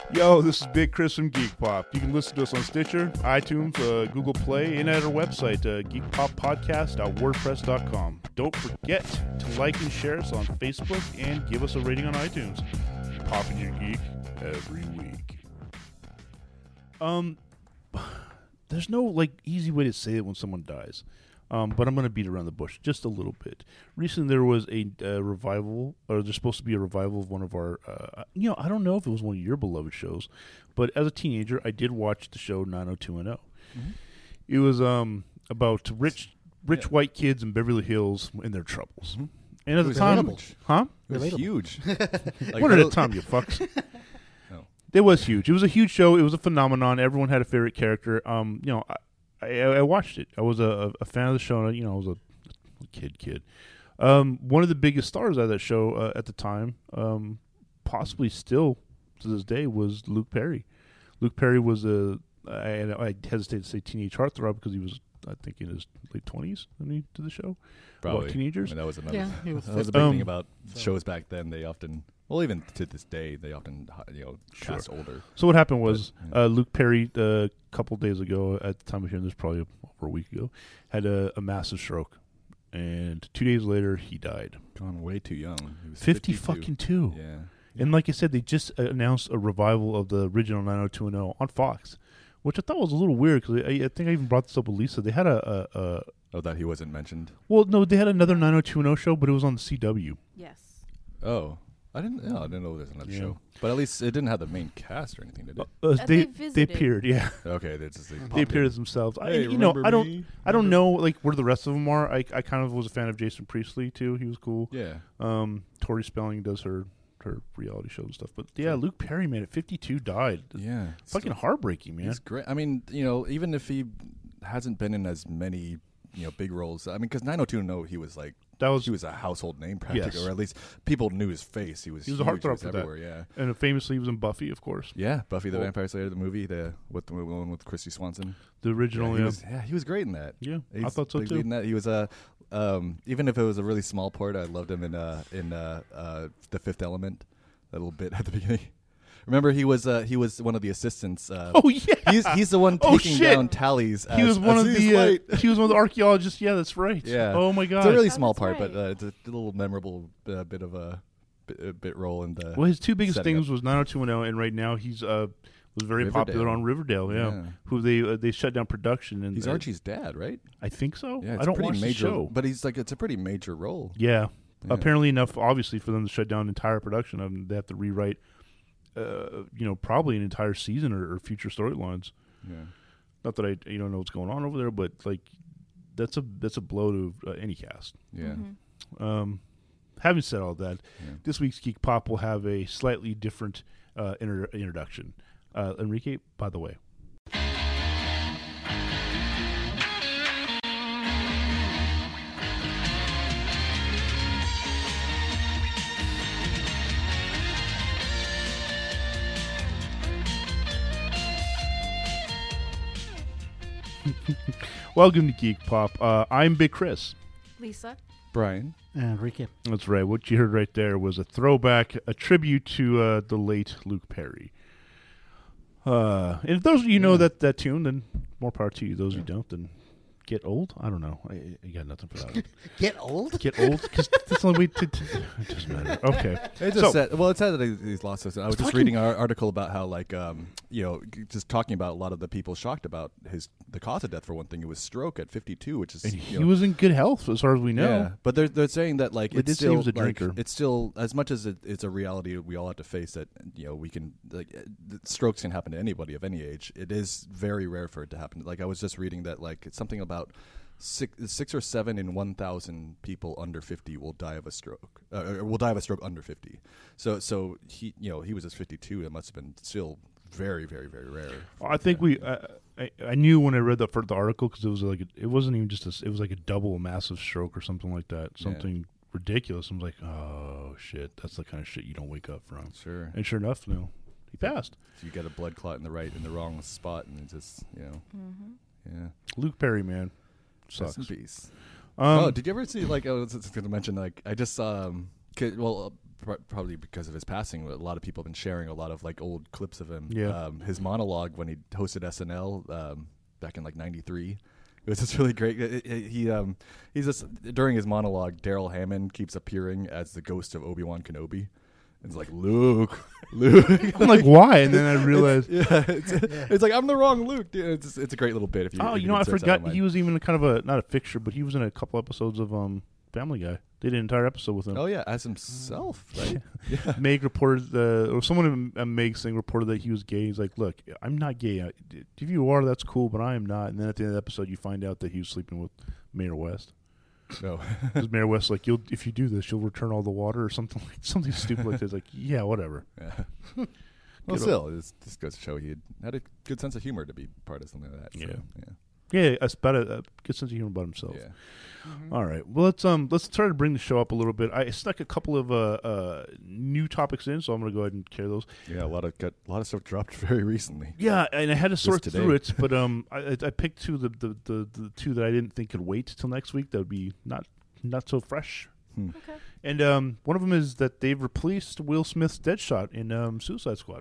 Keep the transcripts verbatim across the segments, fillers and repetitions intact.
Yo, this is Big Chris from Geek Pop. You can listen to us on Stitcher, iTunes, uh, Google Play, and at our website, uh, geek pop podcast dot wordpress dot com. Don't forget to like and share us on Facebook and give us a rating on iTunes. Popping your geek every week. Um, there's no like easy way to say it when someone dies. Um, but I'm going to beat around the bush just a little bit. Recently, there was a uh, revival, or there's supposed to be a revival of one of our, uh, you know, I don't know if it was one of your beloved shows, but as a teenager, I did watch the show nine oh two one oh. Mm-hmm. It was um, about rich rich yeah. white kids in Beverly Hills and their troubles. Mm-hmm. And at the time, relatable. huh? It was Relatable. huge. Like, one at a time, you fucks. No. It was huge. It was a huge show. It was a phenomenon. Everyone had a favorite character. Um, you know, I, I, I watched it. I was a, a fan of the show. You know, I was a kid, kid. Um, one of the biggest stars of that show uh, at the time, um, possibly still to this day, was Luke Perry. Luke Perry was a, I, I hesitate to say teenage heartthrob because he was, I think, in his late twenties when he did the show. Probably. About teenagers. I mean, that was another. Yeah, he was that was a big um, thing about so. shows back then. They often, well, even to this day, they often, you know, Sure. cast older. So what happened was But, yeah. uh, Luke Perry, a uh, couple days ago, at the time of hearing this, probably over a week ago, had a, a massive stroke, and two days later he died. Gone way too young. He was Fifty fifty-two. fucking two. Yeah. And like I said, they just uh, announced a revival of the original nine oh two one oh on Fox, which I thought was a little weird because I, I think I even brought this up with Lisa. They had a, a, a Oh, that he wasn't mentioned. well, no, they had another nine oh two one oh show, but it was on the C W. Yes. Oh, I didn't. No, I didn't know there was another Yeah. show. But at least it didn't have the main cast or anything, did it? Uh, Uh, they they they visited. appeared, yeah. Okay, they just they, They popped appeared in. as themselves. I, Hey, you know, remember I don't, me? I don't Remember- know like where the rest of them are. I, I kind of was a fan of Jason Priestley too. He was cool. Yeah. Um, Tori Spelling does her her reality show and stuff. But yeah, Sure. Luke Perry, man, at fifty-two died. Yeah. Fucking heartbreaking, man. He's great. I mean, you know, even if he hasn't been in as many, you know, big roles. I mean, because nine oh two one oh, he was like, That was he was a household name practically, Yes. or at least people knew his face. He was He was a huge. heartthrob was for that. everywhere. Yeah. and famously he was in Buffy, of course. Yeah, Buffy the Oh. Vampire Slayer, the movie, the with the one with Christy Swanson. The original, yeah, yeah. he was, yeah, he was great in that. Yeah, I He's thought so big too. lead in that. He was a, um, even if it was a really small part, I loved him in uh, in uh, uh, The Fifth Element. That little bit at the beginning. Remember, he was uh, he was one of the assistants. Uh, Oh yeah, he's he's the one Oh, taking shit. down tallies. he as- was one as of he's the uh, late. he was one of the archaeologists. Yeah, that's right. Yeah. Oh my god. It's a really Oh, small that's part, right. but uh, it's a little memorable uh, bit of a bit, a bit role in the. well, his two biggest setting things up. was nine oh two one oh, and right now he's uh was very Riverdale. popular on Riverdale. Yeah, Yeah. who they uh, they shut down production and He's uh, Archie's dad, right? I think so. Yeah, it's I don't a pretty watch major, the show. but he's like it's a pretty major role. Yeah. Yeah. Apparently enough, obviously, for them to shut down entire production of them, they have to rewrite, uh, you know, probably an entire season or, or future storylines. Yeah. Not that I, you don't know what's going on over there, but like, that's a that's a blow to uh, any cast. Yeah. Mhm. Um, having said all that, Yeah. this week's Geek Pop will have a slightly different uh, inter- introduction. Uh, Enrique, by the way. Welcome to Geek Pop. Uh, I'm Big Chris. Lisa. Brian. Enrique. That's right. What you heard right there was a throwback, a tribute to uh, the late Luke Perry. Uh, and if those of you know Yeah. that, that tune, then more power to you. Those who don't, then get old. I don't know. I, I got nothing for that. Get old? Get old because that's the only way to. to it doesn't matter. Okay. It just So- said, well, it said that he- he's lost us. I was just Fucking- reading an article about how, like, um, you know, g- just talking about a lot of the people shocked about his the cause of death. For one thing, it was stroke at fifty-two, which is And you he know, was in good health as far as we know. Yeah, but they're they're saying that like They it's did say he still was a like, drinker. it's still as much as it, it's a reality we all have to face that you know we can like uh, th- strokes can happen to anybody of any age. It is very rare for it to happen. Like I was just reading that like it's something about six six or seven in one thousand people under fifty will die of a stroke. Uh, or will die of a stroke under fifty. So so he you know he was just fifty-two. It must have been still very very very rare. I think Yeah. we. Uh, I, I knew when I read the first article because it was like a, it wasn't even just a, s- it was like a double massive stroke or something like that. Yeah. Something ridiculous. I was like, oh shit, that's the kind of shit you don't wake up from. Sure. And sure enough, no, he passed. You get a blood clot in the right in the wrong spot, and it's just you know Mm-hmm. yeah. Luke Perry, man, sucks. Rest in peace. Um, oh, did you ever see like I was just going to mention like I just saw um, 'kay, well uh, pr- probably because of his passing, a lot of people have been sharing a lot of like old clips of him. Yeah. Um, his monologue when he hosted S N L um, back in like ninety-three. It was just really great. It, it, he um he's just during his monologue, Daryl Hammond keeps appearing as the ghost of Obi-Wan Kenobi. It's like Luke, Luke. I'm like, why? And then I realized, yeah, it's, it's like I'm the wrong Luke. Dude, it's it's a great little bit. If you oh, if you know, I can search that forgot online. he was even kind of a not a fixture, but he was in a couple episodes of um Family Guy. They did an entire episode with him. Oh yeah, as himself, right? Yeah. Meg reported, uh, or someone in Meg's thing reported that he was gay. He's like, look, I'm not gay. I, if you are, that's cool, but I am not. And then at the end of the episode, you find out that he was sleeping with Mayor West. No, Because Mayor West's like, you'll if you do this, you'll return all the water or something like something stupid like this. Like, yeah, whatever. Yeah. Well, Good still, this this goes to show he had, had a good sense of humor to be part of something like that. So, Yeah. yeah, Yeah, that's about a, a good sense of humor about himself. yeah. Mhm. All right. Well, let's um let's try to bring the show up a little bit. I snuck a couple of uh, uh new topics in, so I'm going to go ahead and carry those. Yeah, a lot of got, a lot of stuff dropped very recently. Yeah, and I had to sort today. through it, but um I, I I picked two of the, the the the two that I didn't think could wait till next week. That would be not not so fresh. Hmm. Okay. And um one of them is that they've replaced Will Smith's Deadshot in um Suicide Squad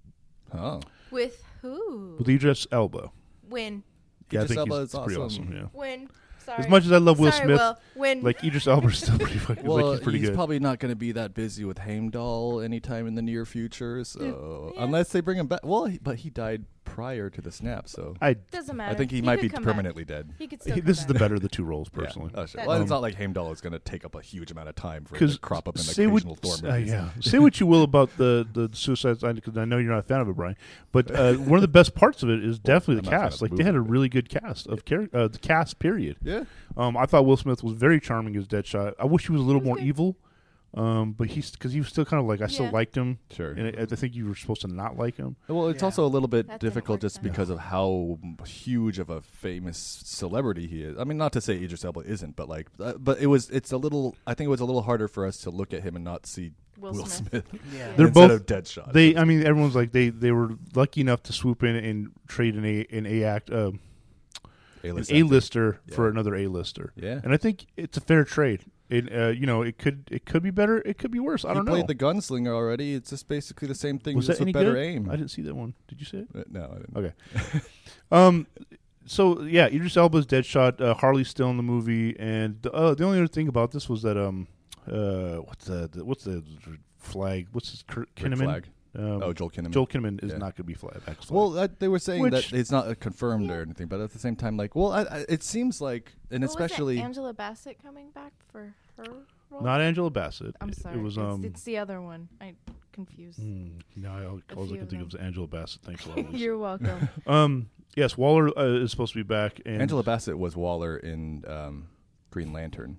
Oh, With who? with Idris Elba. When? Yeah, I Idris think Elba he's is pretty awesome. awesome. Yeah. When? Sorry. As much as I love Will Sorry, Smith, Will. When? like Idris Elba's still pretty fucking well, like he's pretty he's good. probably not going to be that busy with Heimdall anytime in the near future. So Yeah. unless they bring him back, well, he, but he died prior to the snap, so I Doesn't matter. I think he, might could be come back. permanently dead. He could still he, come this is back. the better of the two roles Yeah. personally. Oh, sure. That- Well, Um, it's not like Heimdall is going to take up a huge amount of time for it Because to crop up in say what, occasional Thor uh, movies. yeah. say what you will about the the Suicide Squad, because I know you're not a fan of it, Brian. But uh, one of the best parts of it is definitely I'm the not a fan of cast. the Like they had a movie, but- really good cast of char- uh, the cast. Period. Yeah. Um, I thought Will Smith was very charming as Deadshot. I wish he was a little He was more good. evil. Um, but he's because he was still kind of like I still Yeah. liked him, Sure. and I, I think you were supposed to not like him. Well, it's Yeah. also a little bit That didn't difficult work just then. because of how huge of a famous celebrity he is. I mean, not to say Idris Elba isn't, but like, uh, but it was. It's a little. I think it was a little harder for us to look at him and not see Will, Will Smith. Smith Yeah. They're instead both- of Deadshot. They, I mean, everyone's like they they were lucky enough to swoop in and trade an a an a act uh, an A-list a actor. lister for Yeah. another a lister. Yeah. And I think it's a fair trade. It, uh, you know, it could it could be better. It could be worse. I he don't know. played the gunslinger already. It's just basically the same thing, Was just that with any better good? aim. I didn't see that one. Did you see it? Uh, no, I didn't. Okay. um. So yeah, Idris Elba's Deadshot. Uh, Harley's still in the movie, and uh, the only other thing about this was that um, uh, what's the, the what's the flag? What's his Kurt Rick Kinnaman? Flag. Um, Oh, Joel Kinnaman. Joel Kinnaman is Yeah. not going to be flag. X flag. Well, that, they were saying Which- that it's not uh, confirmed Yeah. or anything, but at the same time, like, well, I, I, it seems like, and What was it, especially, Angela Bassett coming back for her role? not Angela Bassett. I'm It- sorry. It was it's, um. it's the other one. I confused. hmm, no, I, all I few can of think of is them. Angela Bassett. Thanks a lot. Liz. You're welcome. um. Yes, Waller uh, is supposed to be back. And Angela Bassett was Waller in um, Green Lantern,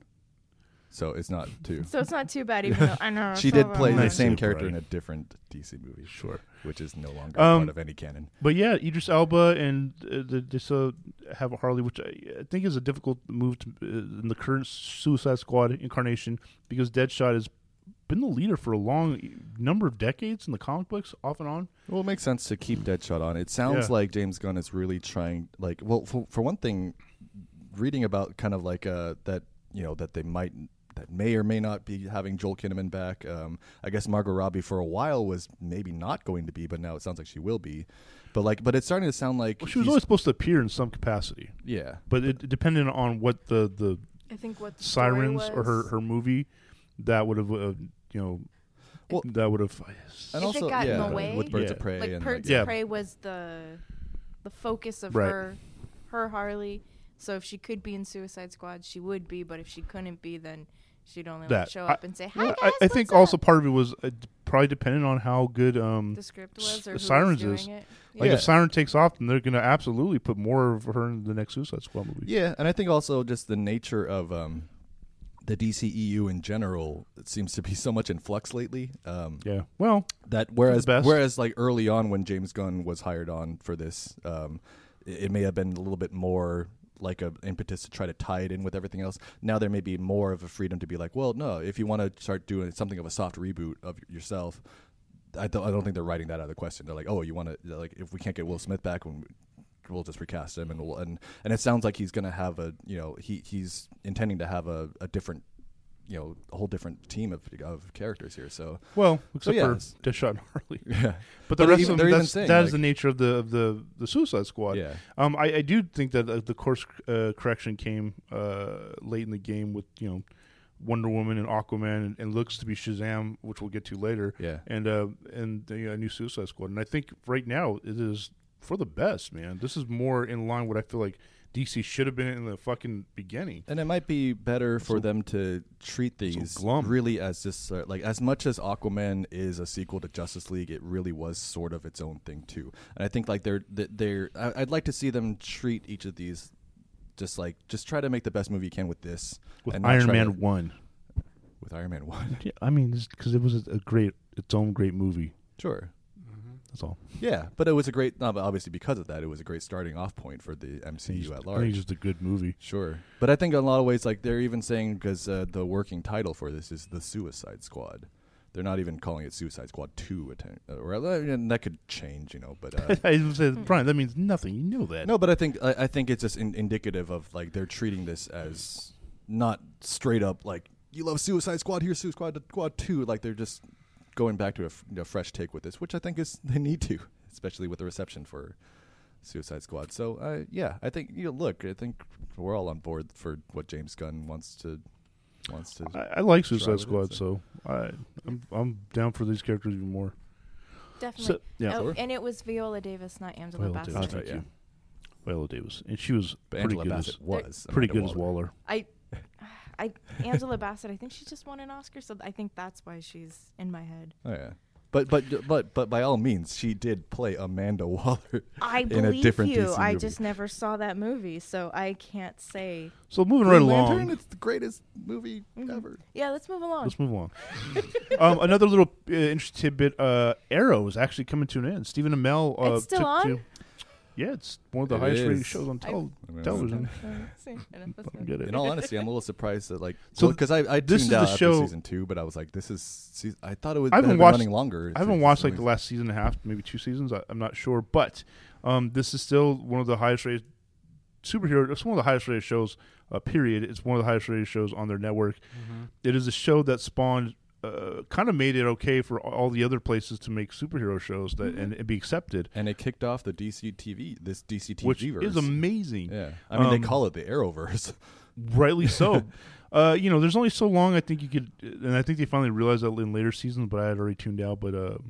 so it's not too. So it's not too bad, even though I know She it's did over play one. the Nice same tip, character right. in a different D C movie, Sure. which is no longer Um, part of any canon. But yeah, Idris Elba and uh, the, this uh, have a Harley, which I, I think is a difficult move to, uh, in the current Suicide Squad incarnation, because Deadshot has been the leader for a long number of decades in the comic books, off and on. Well, it makes sense to keep Deadshot on. It sounds Yeah. like James Gunn is really trying, like, well, for, for one thing, reading about kind of like uh, that, you know, that they might, that may or may not be having Joel Kinnaman back. Um, I guess Margot Robbie for a while was maybe not going to be, but now it sounds like she will be. But like, but it's starting to sound like Well, she was he's- always supposed to appear in some capacity, yeah. but it depended on what the, the I think what the story Sirens or her, was. her movie that would have, uh, you know, Well, that would have. and If it also got in yeah, the way- with Birds Yeah. of Prey like and Birds like, Yeah. of Prey was the the focus of Right. her her Harley. So if she could be in Suicide Squad, she would be. But if she couldn't be, then she'd only like, That. show I- up and say, "Hi Well, guys." I, I think what's also up?" part of it was uh, probably dependent on how good um, the script S- was or who Sirens was is. doing it. like Yeah. if Siren takes off, then they're going to absolutely put more of her in the next Suicide Squad movie. Yeah, and I think also just the nature of um, the D C E U in general, it seems to be so much in flux lately. Um, Yeah. Well, That whereas best. whereas like early on when James Gunn was hired on for this, um, it, it may have been a little bit more like a impetus to try to tie it in with everything else. Now there may be more of a freedom to be like, well, no, if you want to start doing something of a soft reboot of yourself, I don't, I don't think they're writing that out of the question. They're like, oh, you want to like if we can't get Will Smith back, when we'll just recast him, and we'll, and and it sounds like he's going to have a you know he he's intending to have a, a different you know a whole different team of of characters here. So Well, except yeah, for it's- Deadshot and Harley. yeah, But the But rest even- of they're them, even that's, saying, that is like- the nature of the of the, the Suicide Squad. yeah. Um, I, I do think that uh, the course uh, correction came uh, late in the game with you know Wonder Woman and Aquaman, and, and looks to be Shazam, which we'll get to later, Yeah. and uh, and the uh, new Suicide Squad. And I think right now it is for the best, man. This is more in line with what I feel like D C should have been in the fucking beginning. And it might be better for So- them to treat these glum. really as just uh, like as much as Aquaman is a sequel to Justice League, it really was sort of its own thing too. And I think like they're that they're I- I'd like to see them treat each of these just like just try to make the best movie you can with this With and not Iron try Man to- one, with Iron Man one. yeah, I mean, because it was a, a great, its own great movie. Sure. That's all. Yeah, but it was a great. No, but obviously, because of that, it was a great starting off point for the M C U at I think large. it's just a good movie. Sure, but I think in a lot of ways, like they're even saying because uh, the working title for this is the Suicide Squad. They're not even calling it Suicide Squad Two, atten- or uh, and that could change, you know. But uh, I was gonna say, Brian, that means nothing. You know that. no, but I think I, I think it's just in, indicative of like they're treating this as not straight up like you love Suicide Squad, here's Suicide Squad, Squad Two. Like they're just going back to a, f- a fresh take with this, which I think is they need to, especially with the reception for Suicide Squad. So uh, yeah, I think you know, look, I think we're all on board for what James Gunn wants to wants to. I, I like try Suicide with it, Squad, so. so I, I'm I'm down for these characters even more. Definitely. So, yeah, oh, Sure. and it was Viola Davis, not Angela Viola Bassett. Davis, That's right, thank yeah. you. Viola Davis, and she was But pretty Angela good. Bassett As, was pretty Amanda good as Waller. I, I, Angela Bassett. I think she just won an Oscar, so I think that's why she's in my head. Oh yeah. But but but but by all means, she did play Amanda Waller I in a believe different you. D C I movie. just never saw that movie, so I can't say. So moving right Green Lantern, along. it's the greatest movie Mhm. ever. Yeah, let's move along. Let's move on. um, another little uh, interesting tidbit: uh, Arrow is actually coming to an end. Stephen Amell. Uh, It's still took on? To, yeah, it's one of the It highest rated is. shows on I- tel- I mean, television. I Get it? In all honesty, I'm a little surprised that like So so because I I this tuned is out the after show- season two, but I was like, this is season, I thought it was I haven't been watched- running longer. I haven't watched like the last season and a half, maybe two seasons. I, I'm not sure, but um, this is still one of the highest rated superhero. It's one of the highest rated shows. Uh, period. It's one of the highest rated shows on their network. It is a show that spawned, uh, kind of made it okay for all the other places to make superhero shows that and, and be accepted, and it kicked off the D C T V this D C T V which verse. is amazing. Yeah, I mean Um, they call it the Arrowverse. Rightly so. uh, you know, there's only so long I think you could, and I think they finally realized that in later seasons. But I had already tuned out. But uh,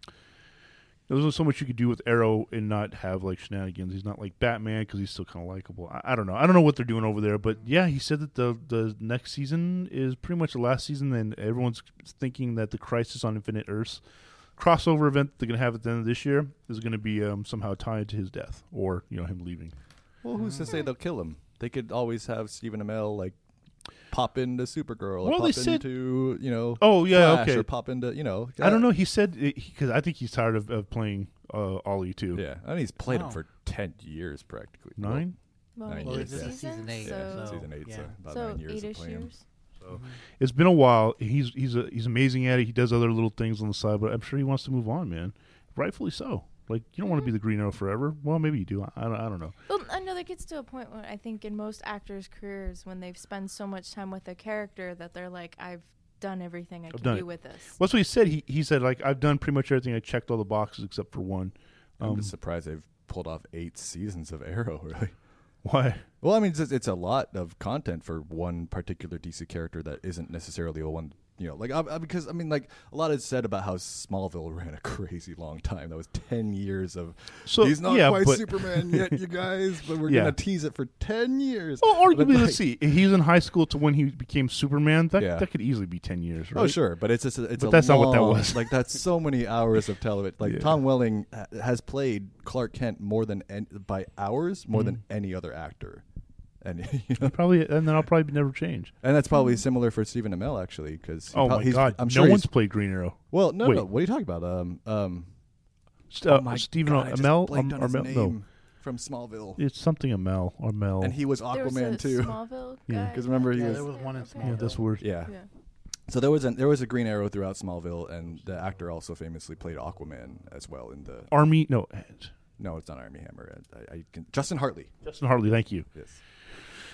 there's only so much you could do with Arrow and not have like shenanigans. He's not like Batman because he's still kind of likable. I, I don't know. I don't know what they're doing over there. But yeah, he said that the the next season is pretty much the last season, and everyone's thinking that the Crisis on Infinite Earths crossover event they're gonna have at the end of this year is gonna be um, somehow tied to his death or you know him leaving. Well, who's to say they'll kill him? They could always have Stephen Amell like pop into Supergirl or Well, pop they said- into you know Oh yeah, Flash okay. or pop into you know I don't know. He said because I think he's tired of, of playing uh, Ollie too. Yeah, I mean he's played him Oh. for ten years practically. Nine. Well, Nine Well, years, this yeah. is season eight. so, Well, so- season eight, so yeah. about so nine years of eight-ish playing him. years. So it's been a while. He's he's a, he's amazing at it. He does other little things on the side, but I'm sure he wants to move on, man. Rightfully so. Like you don't want to be the Green Arrow forever. Well, maybe you do. I, I don't. I don't know. Well, I know that gets to a point where I think in most actors' careers, when they've spent so much time with a character that they're like, I've done everything I I've can done do it. with this. Well, that's what he said. He he said like I've done pretty much everything. I checked all the boxes except for one. I'm Um, just surprised they've pulled off eight seasons of Arrow. Really. why? Well, I mean, it's, it's a lot of content for one particular D C character that isn't necessarily a one. You know, like I, I, because I mean, like a lot is said about how Smallville ran a crazy long time. That was ten years of. So He's not yeah, quite but Superman yet, you guys, but we're Yeah. gonna tease it for ten years. well, But, arguably, like- let's see. He's in high school to when he became Superman. That Yeah. that could easily be ten years, right? Oh sure, but it's just a, it's But a that's not what that long- was. Like that's so many hours of television. Like Yeah. Tom Welling ha- has played Clark Kent more than an, by hours more than any other actor, and you know, Probably, and then I'll probably never change. and that's probably similar for Stephen Amell actually, because Oh my God! I'm no sure one's he's, played Green Arrow. well, no, Wait. no. What are you talking about? Um, um, St- uh, oh my Stephen God, I just Amell, blanked um, on his Amell- name no, from Smallville, it's something Amell or Mel. and he was There was a Aquaman too. Smallville Yeah. guy. 'Cause remember he Yeah, was- there was one in Okay. yeah, that's weird. Yeah. Yeah. So there was an there was a Green Arrow throughout Smallville, and the actor also famously played Aquaman as well in the. Army, no, No, it's not Armie Hammer. I, I can, Justin Hartley. Justin Hartley. Thank you. Yes.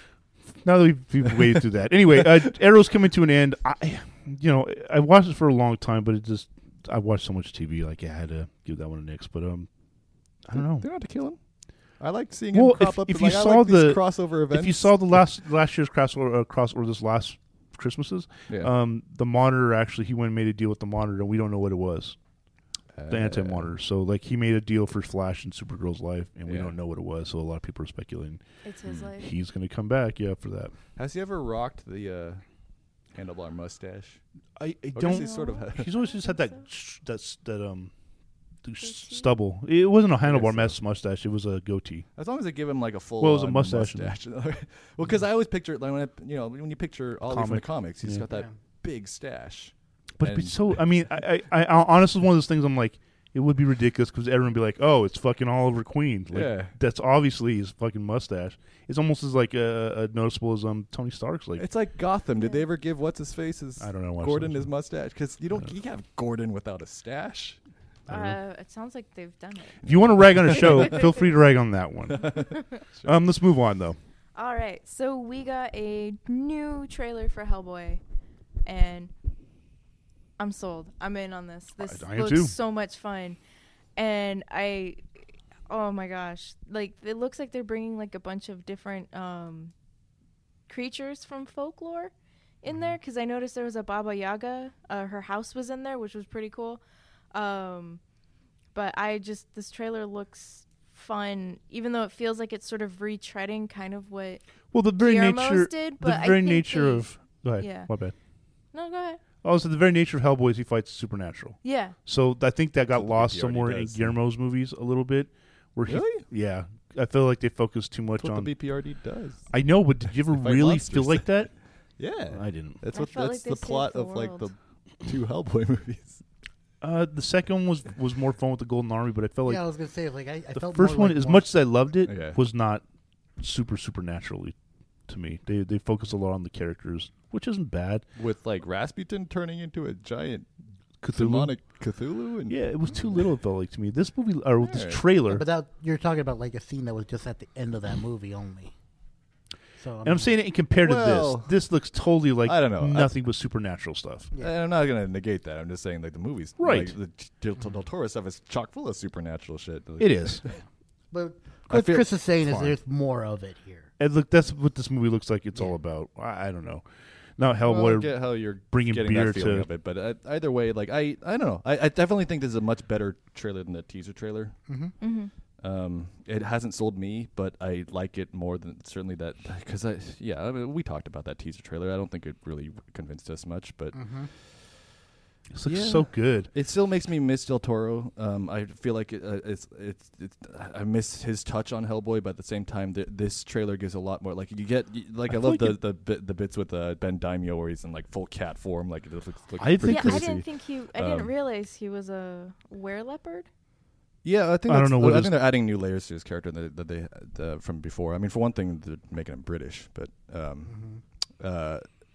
now that we've, we've waded through that. Anyway, uh, Arrow's coming to an end. I, you know, I watched it for a long time, but it just I watched so much T V, like I had to give that one a nix. But um, I don't know. They don't have to kill him. I like seeing Well, him crop if- up. if in, you like, I saw like these the- crossover events, If you saw the last last year's crossover, uh, cross or this last Christmases, yeah. um, the Monitor actually he went and made a deal with the Monitor, and we don't know what it was. The Uh, Anti-Monitor. So like he made a deal for Flash and Supergirl's life, and we Yeah. don't know what it was. So a lot of people are speculating It's his life. he's going to come back. Yeah, for that. Has he ever rocked the uh, handlebar mustache? I, I Or does don't. he sort of have- He's always just had that So? sh- that's that um th- Goatee? stubble. It wasn't a handlebar so. mess mustache. It was a goatee. As long as they give him like a full. Well, it was a on mustache. well, because I always picture like when I, you know when you picture all from the Comic. comics, he's Yeah. got that Yeah. big stash. But And- it's so I mean I I, I honestly one of those things I'm like it would be ridiculous because everyone would be like, oh, it's fucking Oliver Queen. Like, Yeah. that's obviously his fucking mustache. It's almost as like uh, uh, noticeable as um Tony Stark's. Like It's like Gotham. Did Yeah. they ever give what's his face his I don't know. watch Gordon those. his mustache? Because you don't Yeah. you can't have Gordon without a stash. I don't know. Uh, it sounds like they've done it. If you want to rag on a show, feel free to rag on that one. Um, let's move on though. All right, so we got a new trailer for Hellboy, and I'm sold. I'm in on this. This I am looks too. so much fun, and I, oh my gosh, like it looks like they're bringing like a bunch of different um, creatures from folklore in there, because I noticed there was a Baba Yaga. Uh, her house was in there, which was pretty cool. Um, but I just this trailer looks fun, even though it feels like it's sort of retreading kind of what Well, the very Guillermo's nature, did, the but I very think nature they- of. Go ahead. yeah. My bad. No, go ahead. Also, the very nature of Hellboy is he fights supernatural. Yeah. So I think that got That's what lost B P R D somewhere in does. Guillermo's movies a little bit. Where he, Really? yeah, I feel like they focus too much That's what the on. B P R D does. I know, but did you ever They fight really monsters. feel like that? Yeah, I didn't. that's I what felt that's like the they plot saved the of like the world. two Hellboy movies. Uh, the second one was was more fun with the Golden Army, but I felt like yeah, I was gonna say like I, I the felt first more one, like as more- much as I loved it, Yeah. was not super supernaturally to me. They they focus a lot on the characters, which isn't bad. With like Rasputin turning into a giant Cthulhu. demonic Cthulhu, and Yeah, it was too little. It felt like to me. This movie or this Alright. trailer. But that you're talking about like a scene that was just at the end of that movie only. So I And I'm mean, saying it compared Well, to this. This looks totally like I don't know. I- nothing but supernatural stuff. Yeah. And I'm not gonna negate that. I'm just saying like the movies, Right. Like, the Del, Del Toro stuff is chock full of supernatural shit. Like, It is. But I what feel- Chris is saying is fine. there's more of it here. And look, that's what this movie looks like. It's all Yeah. about. I, I don't know. Not Well, I Hellboy. get how you're bringing getting beer that feeling to- of it, but uh, either way, like I, I don't know. I, I definitely think this is a much better trailer than the teaser trailer. Mm-hmm. Mm-hmm. Um, it hasn't sold me, but I like it more than certainly that because I, yeah, I mean, we talked about that teaser trailer. I don't think it really convinced us much, but Mm-hmm. This looks Yeah. so good. it still makes me miss Del Toro. Um, I feel like it, uh, it's, it's it's I miss his touch on Hellboy, but at the same time, th- this trailer gives a lot more. Like you get, you, like I, I feel love like the it- the bit, the bits with uh, Ben Daimio where he's in like full cat form. Like it looks, looks I pretty think Yeah, this- I crazy. didn't think he. I didn't Um, realize he was a wereleopard. Yeah, I think I don't that's- know what I his- think they're adding new layers to his character that, that they the, from before. I mean, for one thing, they're making him British, but um, Mm-hmm. uh,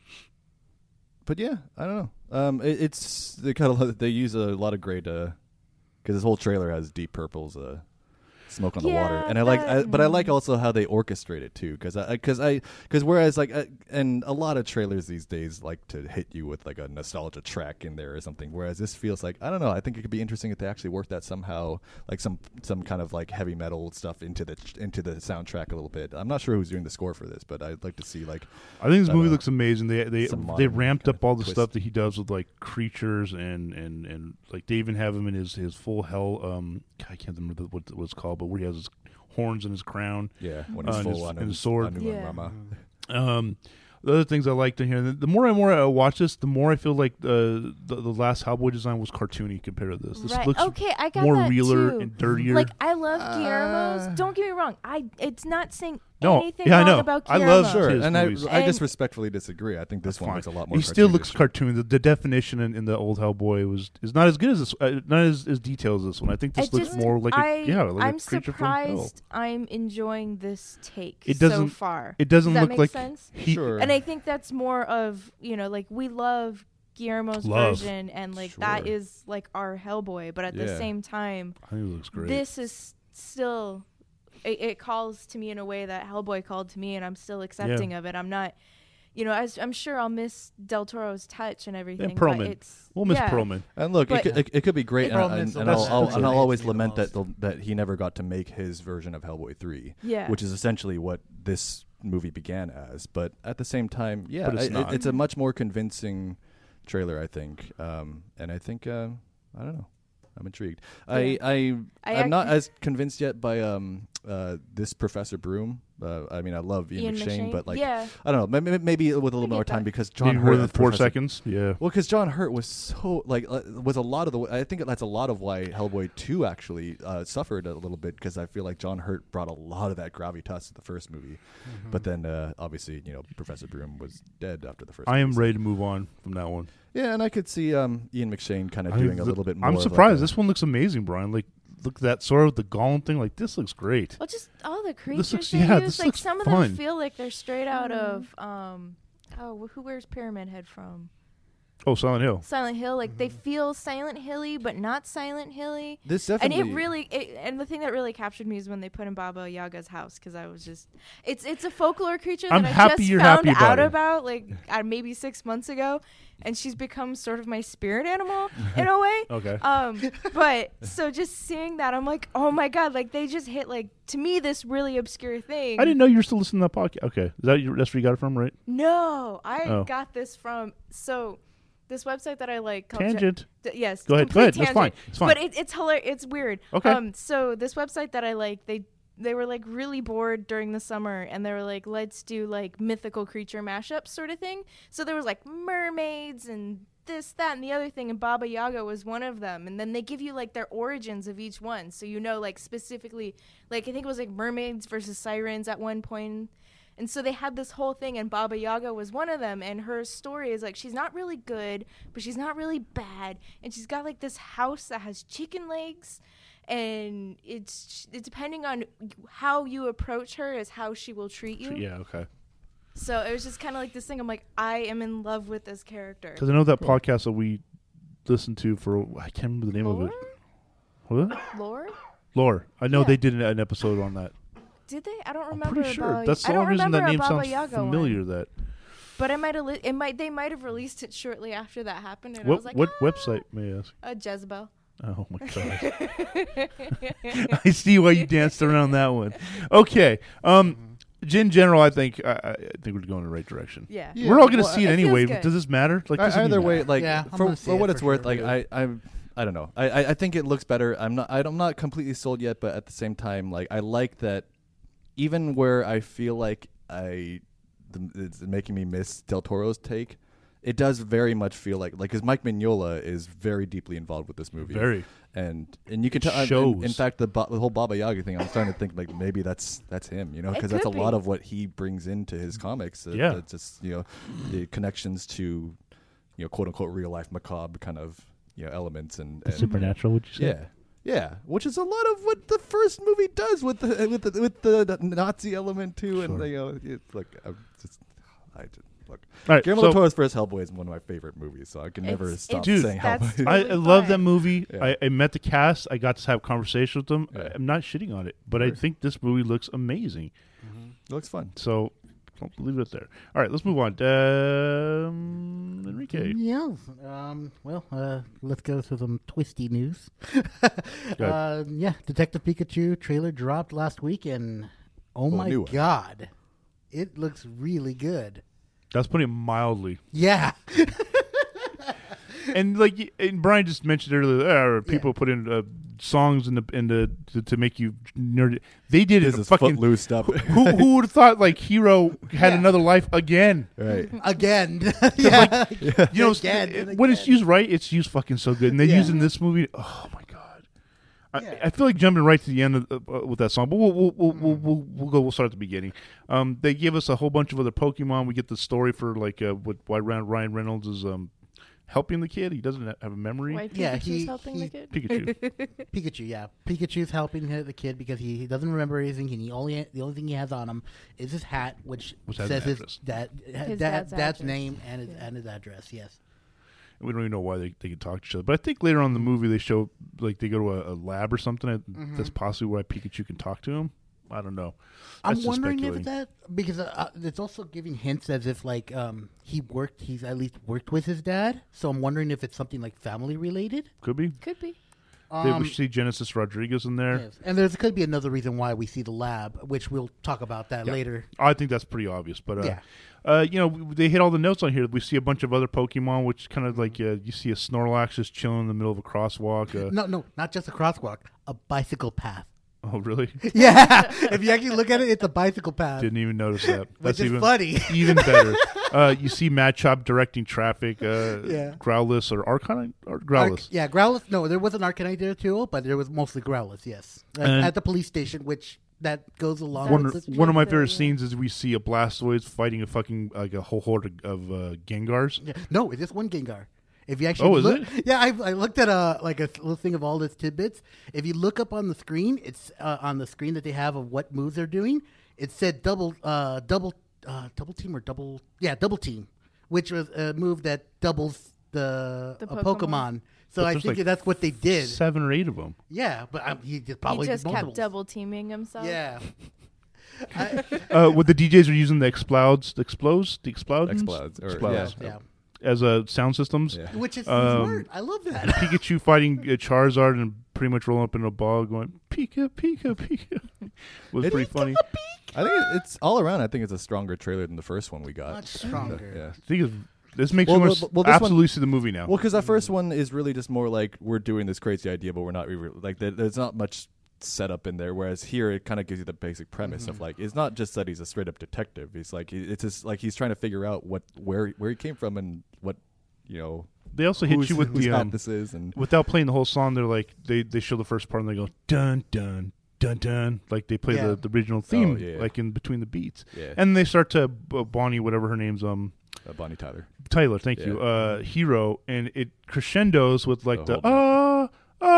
but yeah, I don't know. Um, it, it's they kind of they use a lot of great because this whole trailer has Deep Purple's uh, "Smoke on the Water," Yeah, and I like, I, that- but I like also how they orchestrate it too, because I because I because whereas like uh, and a lot of trailers these days like to hit you with like a nostalgia track in there or something, whereas this feels like I don't know. I think it could be interesting if they actually work that somehow, like some some kind of like heavy metal stuff into the into the soundtrack a little bit. I'm not sure who's doing the score for this, but I'd like to see like I think this I movie don't know. looks amazing. They they Some they modern ramped kind up of all the twist. stuff that he does with like creatures and and and like they even have him in his his full hell. Um, I can't remember the, what what it's called, but where he has his horns in his crown. yeah when Uh, he's and full his- on and a- his sword. on Yeah. Rama. Um, the other things I liked in here, the, the more and more I watch this, the more I feel like the the, the last Hellboy design was cartoony compared to this. This Right. looks Okay, I got more that realer too. and dirtier. Like I love Uh, Guillermo's. Don't get me wrong. I. It's not saying No, anything yeah, I wrong know. about I Guillermo. love Sure, his and I, movies. I just And- respectfully disagree. I think this That's one fine. looks a lot more. He still looks cartoonish. cartoon. The, the definition in, in the old Hellboy was is not as good as this. Uh, not as, as detailed as this one. I think this It looks just- more like I, a yeah, like I'm a creature from hell. surprised I'm enjoying this take It so doesn't- far. It doesn't Does that look make like sense? he. Sure. And I think that's more of, you know, like we love Guillermo's Love. version and like that Sure. is like our Hellboy, but at the Yeah. same time I think it looks great. this is still it, it calls to me in a way that Hellboy called to me, and I'm still accepting yeah. of it. I'm not, you know, as, I'm sure I'll miss Del Toro's touch and everything. And Perlman. But it's, we'll miss yeah. Perlman. And look, it could, it, it could be great, and, and, and I'll, I'll, and I'll always lament that the, that he never got to make his version of Hellboy three, yeah. which is essentially what this movie began as. But at the same time, yeah, it's, I, it, it's a much more convincing trailer, I think. Um, and I think, uh, I don't know. I'm intrigued. Yeah. I, I, I I'm not as convinced yet by um uh this Professor Broom. Uh, I mean, I love Ian, Ian McShane, McShane, but like, yeah. I don't know, maybe, maybe with a little more time because John maybe Hurt more than four Professor, seconds. Yeah. Well, because John Hurt was so like uh, was a lot of the. I think that's a lot of why Hellboy two actually uh, suffered a little bit because I feel like John Hurt brought a lot of that gravitas to the first movie, mm-hmm. but then uh, obviously you know Professor Broom was dead after the first. I movie, am so. ready to move on from that one. Yeah, and I could see um, Ian McShane kind of doing I, a little bit more. I'm surprised. Like this one looks amazing, Brian. Like, look at that sort of the Gollum thing. Like, this looks great. Well, just all the creatures looks, they yeah, use. this Like, looks some fun. of them feel like they're straight out of, um, oh, who wears Pyramid Head from? Oh, Silent Hill. Silent Hill. Like, Mm-hmm. they feel Silent Hilly, but not Silent Hilly. This definitely. And it really, it, and the thing that really captured me is when they put in Baba Yaga's house, because I was just, it's it's a folklore creature I'm that I happy just you're found happy about out it. about, like, uh, maybe six months ago, and she's become sort of my spirit animal in a way. Okay. Um, but so just seeing that, I'm like, oh my god, like they just hit like to me this really obscure thing. I didn't know you were still listening to that podcast. Okay, is that your, that's where you got it from, right? No, I Oh. got this from so. This website that I like called Tangent. Je- d- yes. Go ahead. Go complete ahead. That's fine. tangent. It's fine. But it, it's hilarious. It's weird. Okay. Um. So this website that I like, they they were like really bored during the summer, and they were like, let's do like mythical creature mashups sort of thing. So there was like mermaids and this, that, and the other thing, and Baba Yaga was one of them. And then they give you like their origins of each one, so you know like specifically, like I think it was like mermaids versus sirens at one point. And so they had this whole thing, and Baba Yaga was one of them, and her story is like she's not really good, but she's not really bad, and she's got like this house that has chicken legs, and it's, it's depending on how you approach her is how she will treat you. Yeah. Okay. So it was just kind of like this thing. I'm like, I am in love with this character. Because I know that podcast that we listened to for I can't remember the name Lore? of it. What? Lore? Lore. I know Yeah. they did an- an episode on that. Did they? I don't I'm remember. pretty sure. Baba- That's the I don't only reason remember that a name Baba sounds Yaga familiar. one. That. But I might have. Li- it might. They might have released it shortly after that happened, and I What was like, what ah! website may I ask? Uh, Jezebel. Oh my god! I see why you danced around that one. Okay. Um, in general, I think I, I think we're going in the right direction. Yeah. Yeah, we're all going to well, see it it anyway. feels good. Does this matter? Like I, does it either even way, matter? like Yeah, I'm for gonna see for it what for it's worth, sure. like I I'm I don't know. I, I I think it looks better. I'm not I, I'm not completely sold yet, but at the same time, like I like that. Even where I feel like I, the, it's making me miss Del Toro's take, it does very much feel like like because Mike Mignola is very deeply involved with this movie. Very. And and you can It tell. In, shows. in fact, the, the whole Baba Yaga thing, I'm starting to think like maybe that's that's him, you know, It because that's a could lot be. of what he brings into his comics. Uh, Yeah. that's just you know, the connections to, you know, quote unquote real life macabre kind of you know elements and, and Supernatural, would you say? yeah. Yeah, which is a lot of what the first movie does with the with the with the Nazi element too, and Sure. you know, it, look, I'm just, I just, look. All right, Guillermo so- del Toro's first Hellboy is one of my favorite movies, so I can never It's- stop Dude, saying that's Hellboy. I, really I love fun. that movie. Yeah. I, I met the cast. I got to have conversation with them. Yeah. I, I'm not shitting on it, but I Sure. think this movie looks amazing. It looks fun. So don't leave it there. All right, let's move on. Um, Enrique. Yeah. Um, well, uh, let's go to some twisty news. ahead. uh, yeah, Detective Pikachu trailer dropped last week, and oh Well, my new one. god, it looks really good. That's putting it mildly. Yeah. And like, y- and Brian just mentioned earlier, uh, people put in uh, songs in the in the to, to make you nerd. They did it. This in is fucking. footloose stuff. Who who would have thought like Hero had Yeah. another life again? Right. Again. yeah. You know, Again it- and when it's again. used right, it's used fucking so good. And they Yeah. use it in this movie. Oh my god! I, Yeah. I feel like jumping right to the end of, uh, with that song, but we'll we'll we'll, we'll we'll we'll go. We'll start at the beginning. Um, they give us a whole bunch of other Pokemon. We get the story for like uh, what why Ryan Ryan Reynolds is um helping the kid. He doesn't ha- have a memory. Why Yeah, Pikachu's he- helping he- the kid? Pikachu. Pikachu, yeah. Pikachu's helping the kid because he, he doesn't remember anything, and he only the only thing he has on him is his hat, which, Which has says an his address. dad, His dad, dad's dad's address. name and his Yeah. and his address. Yes. We don't even know why they, they can talk to each other. But I think later on in the movie they show like they go to a, a lab or something. and Mm-hmm. That's possibly why Pikachu can talk to him. I don't know. I'm That's just wondering if speculating. that because uh, it's also giving hints as if like um he worked, he's at least worked with his dad. So I'm wondering if it's something like family related. Could be. Could be. They- Um, we see Genesis Rodriguez in there. yes. And there's could be another reason why we see the lab, which we'll talk about that Yeah. later. I think that's pretty obvious, but uh, Yeah. uh, you know, we- they hit all the notes on here. We see a bunch of other Pokemon, which kind of like uh, you see a Snorlax just chilling in the middle of a crosswalk. Uh, No, no, not just a crosswalk, a bicycle path. Oh, really? Yeah, if you actually look at it, it's a bicycle path. Didn't even notice that. Which is even funny. even better. Uh, you see Mad Chop directing traffic. Uh, Yeah. Growlithe or Arcanine or Arc- Growlithe. yeah, Growlithe. No, there was an Arcanine there too, but there was mostly Growlithe. Yes, at, And- at the police station, which that goes along One, with That's this. one of my true, favorite yeah. scenes is we see a Blastoise fighting a fucking like a whole horde of, of uh, Gengars. Yeah. No, it's just one Gengar. If you actually Oh, is look, it? yeah, I, I looked at a like a little thing of all this tidbits. If you look up on the screen, it's uh, on the screen that they have of what moves they're doing. It said double, uh, double, uh, double team or double, yeah, double team, which was a move that doubles the, The a Pokemon. Pokemon. So But I there's think like that's what they did. Seven or eight of them. Yeah, but um, he just probably he just did kept multiples. double teaming himself. Yeah. I, Uh, what the D Js are using the explodes, the explodes, the explodes, Explodes, or- Explodes. yeah. as uh, sound systems. Yeah. Which is Um, smart. I love that. Pikachu fighting uh, Charizard and pretty much rolling up in a ball, going Pika, Pika, Pika. Was It- pretty funny. I think it- it's all around. I think it's a stronger trailer than the first one we got. Much stronger. Yeah. I think it's- this makes Well, me want well, to well, this one- absolutely see the movie now. Well, because that first one is really just more like we're doing this crazy idea, but we're not really like there- there's not much setup in there. Whereas here, it kind of gives you the basic premise Mm-hmm. of like it's not just that he's a straight up detective. He's like he- it's just like he's trying to figure out what where where he came from and what you know. They also hit whose- you with whose the hat um, this is and without playing the whole song. They're like they they show the first part and they go dun dun dun dun like they play Yeah. the, the original theme Oh, yeah. like in between the beats. yeah, And they start to uh, Bonnie whatever her name's um uh, Bonnie Tyler. Tyler, thank Yeah. you. Uh, hero, and it crescendos with like The the whole ah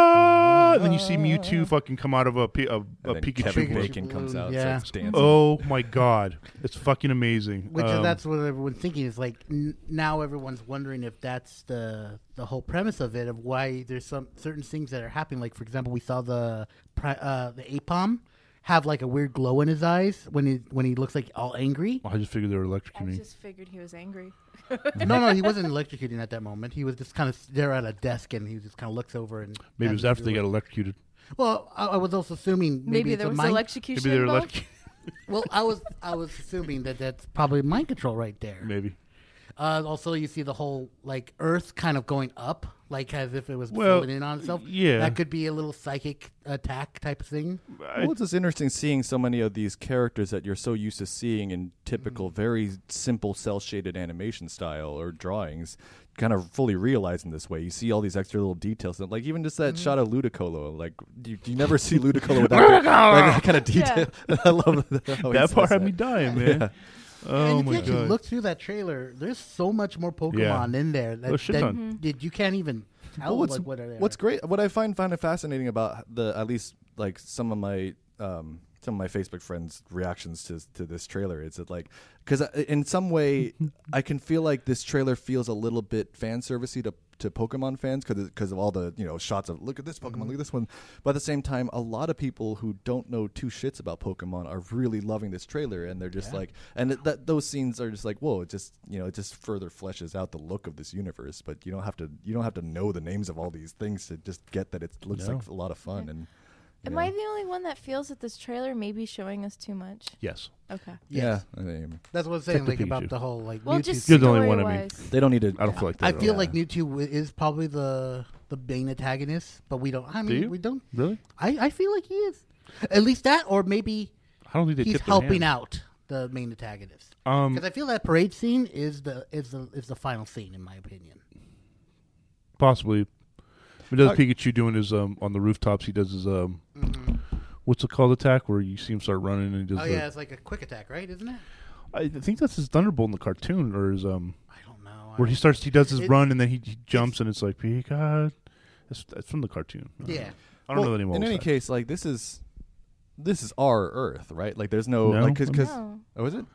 ah, and then you see Mewtwo fucking come out of a, Pi- a, a And then Pikachu. Kevin balloon. Bacon comes out, Yeah. starts dancing. Oh my god, it's fucking amazing. Which Um, is that's what everyone's thinking is like n- now everyone's wondering if that's the the whole premise of it of why there's some certain things that are happening. Like for example, we saw the pri- uh, the Apom have like a weird glow in his eyes when he when he looks like all angry. I just figured they were I electrocuting. just figured he was angry. no, no, he wasn't electrocuting at that moment. He was just kind of there at a desk and he just kind of looks over and Maybe it was after they got electrocuted. Well, I, I was also assuming maybe, Maybe it's there a was mind. electrocution Maybe they were involved. electrocuted. Well, I was I was assuming that that's probably mind control right there. Maybe. Uh, also, you see the whole like Earth kind of going up, like as if it was Well, filling in on itself. yeah. that could be a little psychic attack type of thing. I- Well, it's just interesting seeing so many of these characters that you're so used to seeing in typical, very simple cell shaded animation style or drawings, kind of fully realized in this way. You see all these extra little details, and like even just that shot of Ludicolo. Like you, you never see Ludicolo without that, like, that kind of detail. I love how he that says part had that. me dying, man. Yeah. Oh and if my you actually god. look through that trailer, there's so much more Pokemon in there that, Oh, shit that ton. did you can't even tell Well, what's like what are there. what's great, what I find kind of fascinating about the at least like some of my um, some of my Facebook friends' reactions to to this trailer is that like because in some way I can feel like this trailer feels a little bit fan servicey to to Pokemon fans because because of all the you know shots of look at this Pokemon, Mm-hmm. look at this one. But at the same time, a lot of people who don't know two shits about Pokemon are really loving this trailer, and they're just Yeah. like, and th- that those scenes are just like, whoa, it just you know it just further fleshes out the look of this universe. But you don't have to you don't have to know the names of all these things to just get that it looks No. like a lot of fun. And you Am know. I the only one that feels that this trailer may be showing us too much? Yes. Okay. Yes. Yeah, I mean, That's what I'm saying, Except like the about Pikachu. the whole like Well, Mewtwo. just You're the only one, I mean. story-wise. they don't need to. I don't feel like that. I at feel all. like Mewtwo w- is probably the the main antagonist, but we don't. I Do mean, you? we don't. Really? I, I feel like he is. At least that, or maybe I don't think they he's tipped their helping hand. out the main antagonist. Um, Because I feel that parade scene is the is the is the final scene in my opinion. possibly. He does Uh, Pikachu doing his um on the rooftops. He does his um what's it called attack where you see him start running and he does. Oh the, yeah, it's like a quick attack, right? Isn't it? I think that's his Thunderbolt in the cartoon, or his um I don't know. where I- he starts. He does his It- run and then he, he jumps and it's like Pika. That's, that's from the cartoon. I don't Yeah. know. I don't Well, know the name. In of any that. case, like this is this is our Earth, right? Like there's no, No. like because No. oh, is it?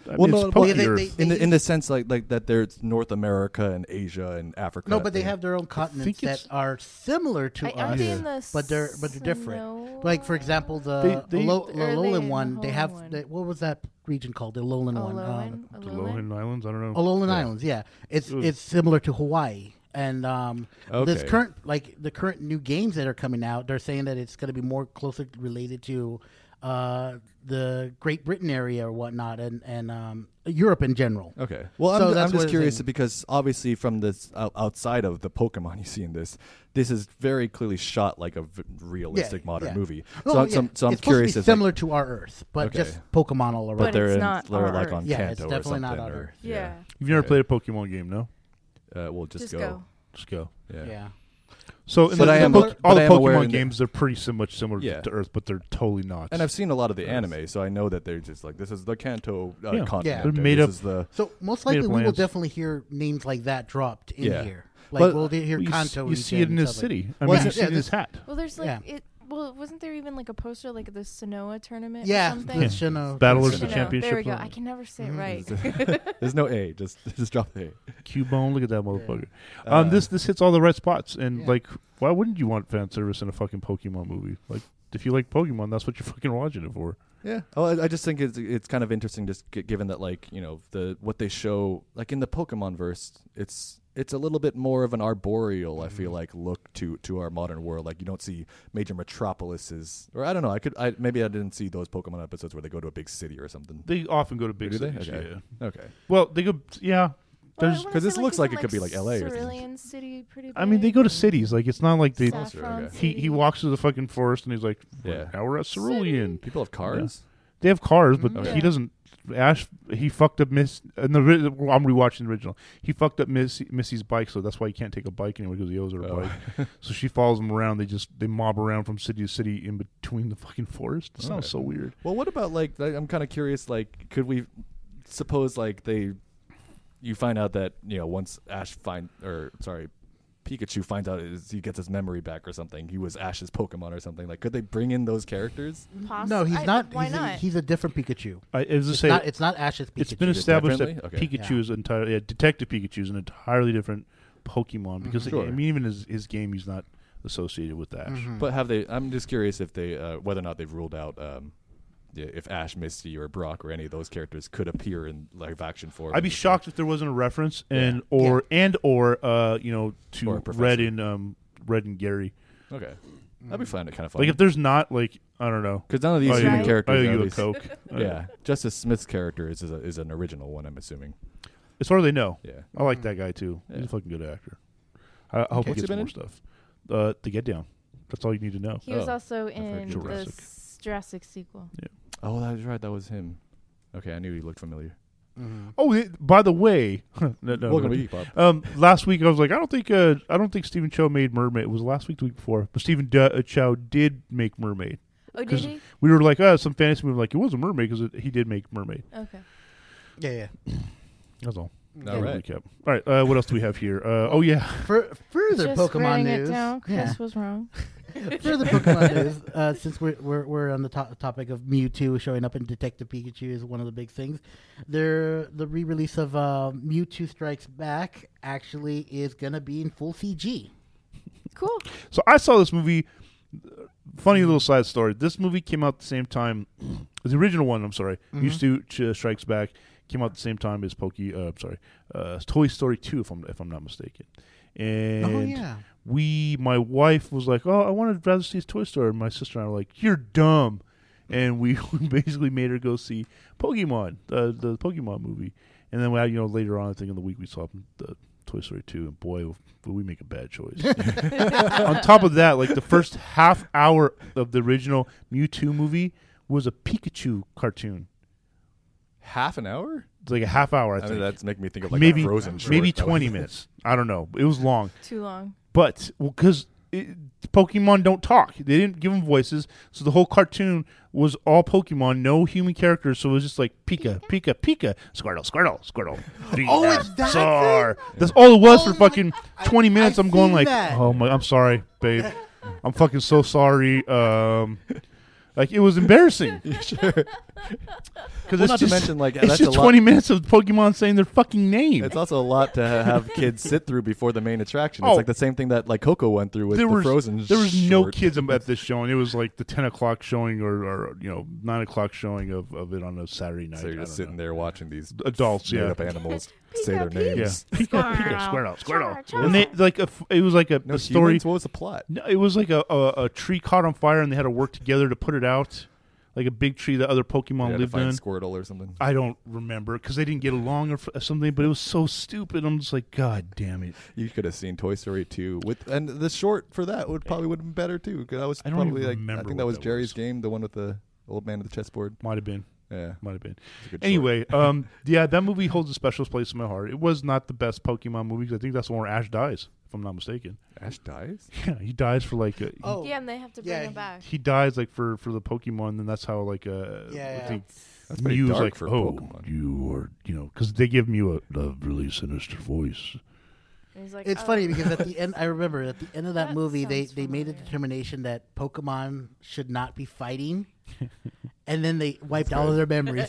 I mean, Well, it's no, Poke yeah, they- Earth. they- in the in the sense like like that there's North America and Asia and Africa. No, but they and- have their own continents think that it's- are similar to I, us. aren't they in the but they're but they're different. Snow- Like for example, the They- they- Alo- Or are they in Alolan the one, they Alolan have one? the, what was that region called? The Alolan one. Alolan? Uh, The Alolan? Lohan Islands. I don't know. Alolan Yeah. Islands. Yeah, it's Ooh. it's similar to Hawaii. And um, this Okay. current like the current new games that are coming out, they're saying that it's going to be more closer related to uh, the Great Britain area or whatnot, and and um, Europe in general. Okay. Well, So I'm, that's I'm what just it's curious saying. because obviously from this out, outside of the Pokemon you see in this, this is very clearly shot like a v- realistic Yeah, modern yeah. movie. Oh, so, yeah. so, so I'm it's curious supposed to be if similar like, to our Earth, but Okay. just Pokemon all around. but But they're it's in, not they're our like Earth. on Yeah, Kanto it's or definitely something. not our or, Earth. Yeah. You've never Okay. played a Pokemon game, no? Uh, we'll just, Just go. go. Just go. Yeah. yeah. So, in But the, I the am- Poke- but all the I am aware Pokemon in the- games, they're pretty sim- much similar Yeah. to Earth, but they're totally not. And I've seen a lot of the Earth. anime, so I know that they're just like this is the Kanto uh, Yeah. continent. Yeah. They're and made this up- Is the, So most Made likely of we will lands. definitely hear names like that dropped in Yeah. here. Like But- we'll hear Well, you s- Kanto. you see it in his stuff like- city. I Well, mean, you yeah, see it in this- his hat. Well, there's like Yeah. it. Well, wasn't there even like a poster like the Sonoa tournament? Yeah, or something? the Sinnoh- Battlers Sinnoh. of the Championship. There we go. level. I can never say it Mhm. right. there's no A. Just just drop the A. Cubone, look at that motherfucker. Uh, um, this this hits all the right spots, and Yeah. like, why wouldn't you want fan service in a fucking Pokemon movie? Like, if you like Pokemon, that's what you're fucking watching it for. Yeah. Oh, I, I just think it's it's kind of interesting, just g- given that like you know the what they show like in the Pokemon verse, it's it's a little bit more of an arboreal. I feel like look to to our modern world. Like you don't see major metropolises, or I don't know. I could I maybe I didn't see those Pokemon episodes where they go to a big city or something. They often go to big Do they? cities. Okay. Yeah. Okay. Well, they go. Yeah. Well, I There's. wanna 'cause say, this looks like isn't, it could be like L A or something. Cerulean City, pretty. I mean, they go to big, cities. Like, it's not like they. and Saffron okay. He City. he walks through the fucking forest and he's like, Yeah. now we're at Cerulean. People have cars. They have cars, but Mhm. Yeah. he doesn't. Ash, he fucked up Miss. In the, ri- I'm rewatching the original. He fucked up Missy, Missy's bike, so that's why he can't take a bike anymore because he owes her a Oh. bike. So she follows him around. They just they mob around from city to city in between the fucking forest. It sounds Alright. so weird. Well, what about like, like I'm kind of curious. Like, could we suppose like they, you find out that you know once Ash find or sorry, Pikachu finds out is he gets his memory back or something. He was Ash's Pokemon or something. Like, could they bring in those characters? Poss- No, he's I- not. Why he's, not? A, he's a different Pikachu. I, as I It's say, not. It's not Ash's Pikachu. it's been Is it established that differently? Okay. Pikachu Yeah. is entirely yeah, Detective Pikachu is an entirely different Pokemon because Mhm. Sure. I mean even his his game he's not associated with Ash. Mhm. But have they? I'm just curious if they, uh, whether or not they've ruled out um, yeah, if Ash, Misty, or Brock or any of those characters could appear in live action form. I'd be shocked if there wasn't a reference and Yeah. or and or uh you know Or to a professor. Red and um Red and Gary. Okay, that'd be fun. Kind of fun. Like if there's not like I don't know. Because none of these Oh, human Right. characters. I owe are you at a least- Coke. Uh, Yeah, Justice Smith's character is is, a, is an original one. I'm assuming. As far as they know. Yeah. I like that guy too. He's Yeah. a fucking good actor. I, I hope What's he he gets been more in? stuff. Uh, to Get Down. That's all you need to know. He was Oh, also heard in the Jurassic. s- Jurassic sequel. Oh, that was right. That was him. Okay, I knew he looked familiar. Mhm. Oh, it, by the way, no, no, Welcome no. to Geek Pop. Um, last week I was like, I don't think, uh, I don't think Stephen Chow made Mermaid. It was last week, the week before, but Stephen D- uh, Chow did make Mermaid. Oh, did 'Cause he? We were like, oh, some fantasy movie. Like it was a mermaid because he did make Mermaid. Okay. Yeah, yeah. That's all. All right. Recap. All right. Uh, what else do we have here? Uh, oh yeah. For further Just Pokemon writing news. it down. Chris Yeah. was wrong. Further Pokemon news, uh, since we're, we're we're on the to- topic of Mewtwo showing up in Detective Pikachu is one of the big things. There, the re-release of uh, Mewtwo Strikes Back actually is gonna be in full C G. Cool. So I saw this movie. Funny little side story. This movie came out the same time. The original one. I'm sorry. Mhm. Used to Ch- Strikes Back came out the same time as Pokey. Uh, I'm sorry. Uh, Toy Story two, if I'm if I'm not mistaken. And oh yeah. we, my wife was like, "Oh, I wanted to rather see Toy Story." And my sister and I were like, "You're dumb," and we basically made her go see Pokemon, uh, the Pokemon movie. And then, well, you know, later on, I think in the week we saw the Toy Story two, and boy, did we make a bad choice. On top of that, like the first half hour of the original Mewtwo movie was a Pikachu cartoon. Half an hour? It's like a half hour, I I think. mean, that's making me think of like maybe a Frozen short. maybe That was- twenty minutes. I don't know. It was long. Too long. But because Pokemon don't talk, they didn't give them voices, so the whole cartoon was all Pokemon, no human characters. So it was just like Pika, Pika, Pika, Squirtle, Squirtle, Squirtle. Oh, it's that Venusaur. That's all it was Oh for fucking my- twenty I- minutes. I've I'm going seen like, that. oh my, I'm sorry, babe. I'm fucking so sorry. Um, like it was embarrassing. sure. Because Well, it's not to just, mention, like, it's that's just a lot- twenty minutes of Pokemon saying their fucking name. It's also a lot to ha- have kids sit through before the main attraction. It's Oh. like the same thing that like Coco went through with there the was Frozen. there was no short. kids at this showing. It was like the ten o'clock showing or, or you know nine o'clock showing of, of it on a Saturday night. So you're I just don't sitting know. there watching these Adults, yeah. made-up animals say their Pika, names. Yeah, Pika, Pika, Squirtle. Squirtle, Squirtle, Char, and they like a, f- it was like a No the story. humans? What was the plot? No, it was like a, a a tree caught on fire and they had to work together to put it out, like a big tree that other You Pokemon had to lived find in. Squirtle or something. I don't remember because they didn't get along or f- something, but it was so stupid. I'm just like, God damn it! You could have seen Toy Story two with, and the short for that would probably would have been better too. Because that was I don't probably even like I remember think what that was that Jerry's was. game, the one with the old man at the chessboard. Might have been, Yeah, might have been. it's a good short. Anyway, um, yeah, that movie holds a special place in my heart. It was not the best Pokemon movie 'cause I think that's the one where Ash dies, if I'm not mistaken. Ash dies. Yeah, he dies for like a, Oh, Yeah, and they have to bring Yeah, him he- back. he dies like for for the Pokemon, and that's how like uh, Yeah, I yeah. think That's pretty Mew's dark like, for oh, Pokemon. you are, you know, because they give Mew a, a really sinister voice. And he's like, It's oh. funny because at the end, I remember at the end of that, That movie, they, sounds they made a familiar. determination that Pokemon should not be fighting, and then they wiped all of their memories.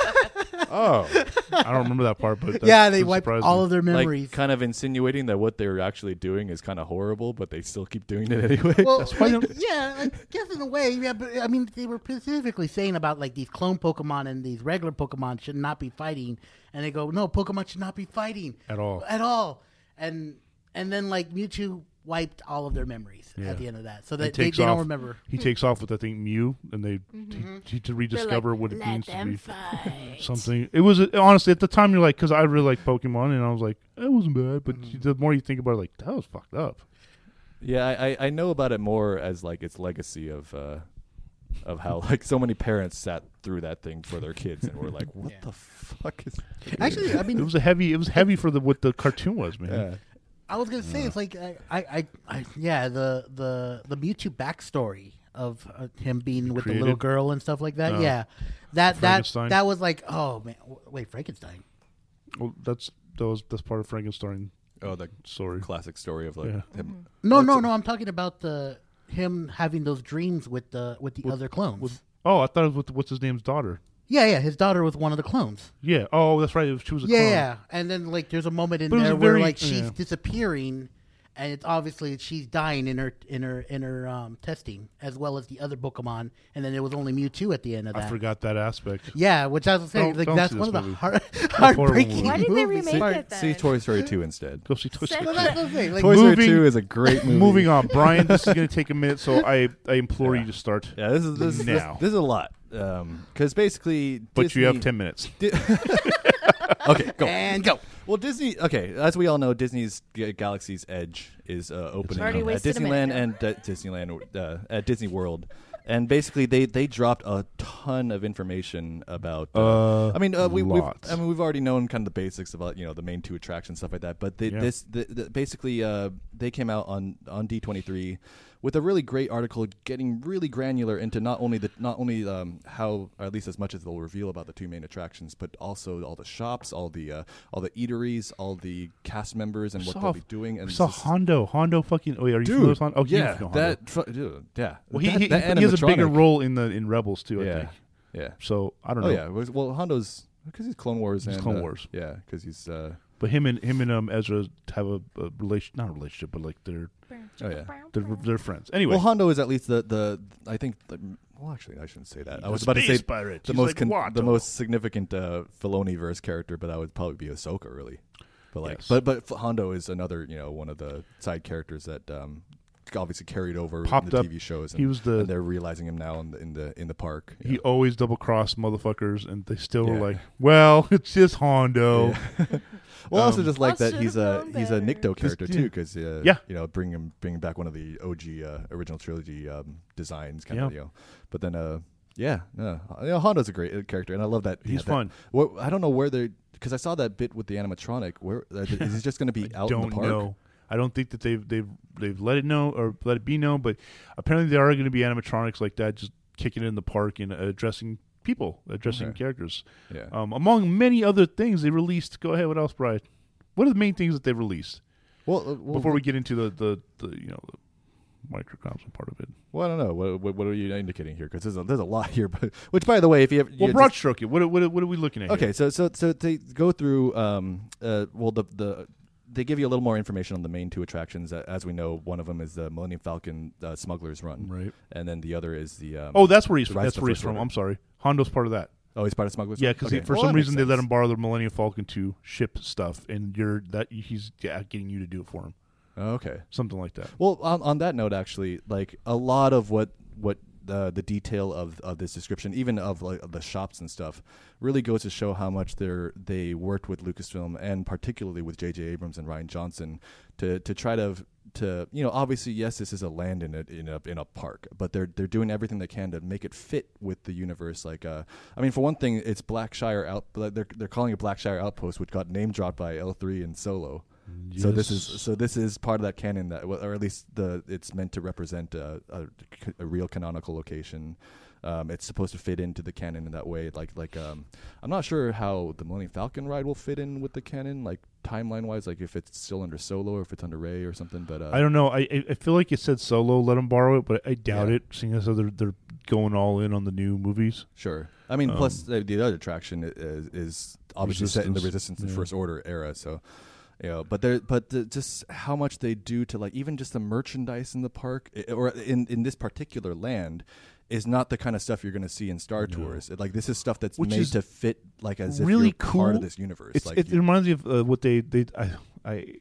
Oh, I don't remember that part, but that, yeah, they that wiped surprised all me. of their memories. like kind of insinuating that what they're actually doing is kind of horrible, but they still keep doing it anyway. well, That's why like, they yeah, I guess in a way, yeah. But I mean, they were specifically saying about like these clone Pokemon and these regular Pokemon should not be fighting, and they go, no, Pokemon should not be fighting At all. at all, and and then like Mewtwo wiped all of their memories Yeah. at the end of that, so He that they, takes they don't off- remember. He takes off with I think Mew, and they Mm-hmm. he, he, to rediscover what it Let means to them be fight. something. It was honestly at the time you're like, because I really like Pokemon, and I was like, it wasn't bad. But Mm-hmm. the more you think about it, like that was fucked up. Yeah, I, I- I know about it more as like its legacy of uh, of how like so many parents sat through that thing for their kids and were like, "What Yeah. the fuck is?" Actually, I It mean, was a heavy. It was heavy for the what the cartoon was, man. yeah, I was gonna say it's like I, I, I, I yeah, the the the Mewtwo backstory of uh, him being with the little Created? girl and stuff like that. Oh. yeah, that that Frankenstein? that was like, oh man, w- wait, Frankenstein. Well, that's that was that's part of Frankenstein oh, the story. classic story of like Yeah. him. No, What's no, it- no. I'm talking about the him having those dreams with the with the With- other clones. with- Oh, I thought it was with what's his name's daughter. yeah, yeah. His daughter was one of the clones. Yeah. Oh, that's right. She was a Yeah, clone. yeah. And then like there's a moment in But it was there a where very- like she's yeah. disappearing, and it's obviously she's dying in her in her in her um, testing as well as the other Pokemon, and then there was only Mewtwo at the end of that. I forgot that aspect. Yeah, which I was saying, Don't- like don't that's see one of this the movie. heart, horrible heartbreaking movie. Why did they movies. remake See, it then? see Toy Story two instead. Go see Toy Seven. Story. Well, that's the thing. Like, Toy Story moving- two is a great movie. Moving on, Brian. This is going to take a minute, so I I implore Yeah. you to start. Yeah, this is this is this, Now. this is a lot because basically, But you have Disney- ten minutes. Di- okay, go. and go. Well, Disney. Okay, as we all know, Disney's G- Galaxy's Edge is uh, opening Already at wasted a Disneyland minute and at Disneyland uh, at Disney World, and basically they, they dropped a ton of information about. Uh, Uh, I mean, uh, we, we've lots. I mean we've already known kind of the basics about you know the main two attractions stuff like that, but they, Yeah. this the, the, basically uh, they came out on on D twenty-three with a really great article, getting really granular into not only the not only um, how, or at least as much as they'll reveal about the two main attractions, but also all the shops, all the uh, all the eateries, all the cast members, and what saw- they'll be doing. And We saw this is- Hondo. Hondo fucking. Oh, yeah, are you familiar with Hondo? Oh, you yeah, know Hondo. that fu- dude, yeah. Well, he, that, he, that he has a bigger animatronic- role in the in Rebels too. I Yeah, think. yeah. So I don't know. Oh yeah. Well, well, Hondo's because he's Clone Wars He's and Clone uh, Wars. Yeah, because he's. Uh, But him and him and um Ezra have a, a relation, not a relationship, but like they're Oh, yeah. they're, they're friends. Anyway, well, Hondo is at least the the I think. The, well, actually, I shouldn't say that. I was about to say pirate. the He's most like con- Watto. the most significant uh, Filoni-verse character, but that would probably be Ahsoka, really. But like, Yes. but but F- Hondo is another you know one of the side characters that um, obviously carried over Popped in the up. T V shows. And, He was the- and they're realizing him now in the in the in the park. He Yeah. always double crossed motherfuckers, and they still were Yeah. like, "Well, it's just Hondo." Yeah. Well, I also Um, just like I that he's should've a known he's a better. Nikto character yeah. too, because uh, Yeah. you know, bringing him bringing back one of the O G uh, original trilogy um, designs, kind of Yeah. you know. But then, uh, yeah, no, you know, Hondo's a great uh, character, and I love that he He's had that- fun. What I don't know where they because I saw that bit with the animatronic. Where uh, is he just going to be out in Don't the park? know. I don't think that they've they've they've let it know or let it be known, but apparently there are going to be animatronics like that, just kicking it in the park and uh, addressing people, addressing Okay. characters. Yeah. Um, among many other things they released. Go ahead. What else, Brian? What are the main things that they released well, uh, well, before we get into the the, the you know microcosm part of it. Well, I don't know. What, what, what are you indicating here? Because there's a, there's a lot here. But which, by the way, if you have Well, you broad just- stroke it. What, what, what are we looking at okay, here? so so so they go through. Um, uh, well, the the they give you a little more information on the main two attractions. Uh, as we know, one of them is the Millennium Falcon uh, Smuggler's Run, Right. and then the other is the. Um, Oh, that's where he's the from. Rise That's of the where he's First from. Order. I'm sorry. Hondo's part of that. Oh, he's part of Smuggler's Yeah, Run? because Okay. for Well, some that makes reason they let sense. him borrow the Millennium Falcon to ship stuff, and you're that he's yeah, getting you to do it for him. Oh, okay. Something like that. Well, on, on that note, actually, like a lot of what what the the detail of, of this description, even of like of the shops and stuff, really goes to show how much they're they worked with Lucasfilm and particularly with J J Abrams and Rian Johnson to to try to to you know obviously yes this is a land in a in a in a park, but they're they're doing everything they can to make it fit with the universe. Like uh, I mean, for one thing, it's Blackshire out. They're they're calling it Blackshire Outpost, which got name dropped by L three and Solo. So this is Yes. so this is part of that canon that, well, or at least the it's meant to represent a, a, a real canonical location. Um, it's supposed to fit into the canon in that way. Like like um, I'm not sure how the Millennium Falcon ride will fit in with the canon, like timeline wise, like if it's still under Solo or if it's under Rey or something. But uh, I don't know. I I I feel like it said Solo let him borrow it, but I doubt Yeah. it, seeing as though they're they're going all in on the new movies. Sure. I mean, Um, plus the, the other attraction is, is obviously set in the Resistance, Resistance and yeah. First Order era. So, you know, but there, but the, just how much they do to like even just the merchandise in the park i- or in in this particular land is not the kind of stuff you're going to see in Star No. Tours. It, like this is stuff that's Which made is to fit like as if really you're part of cool. this universe. It's, like it, it you- reminds me of uh, what they they I I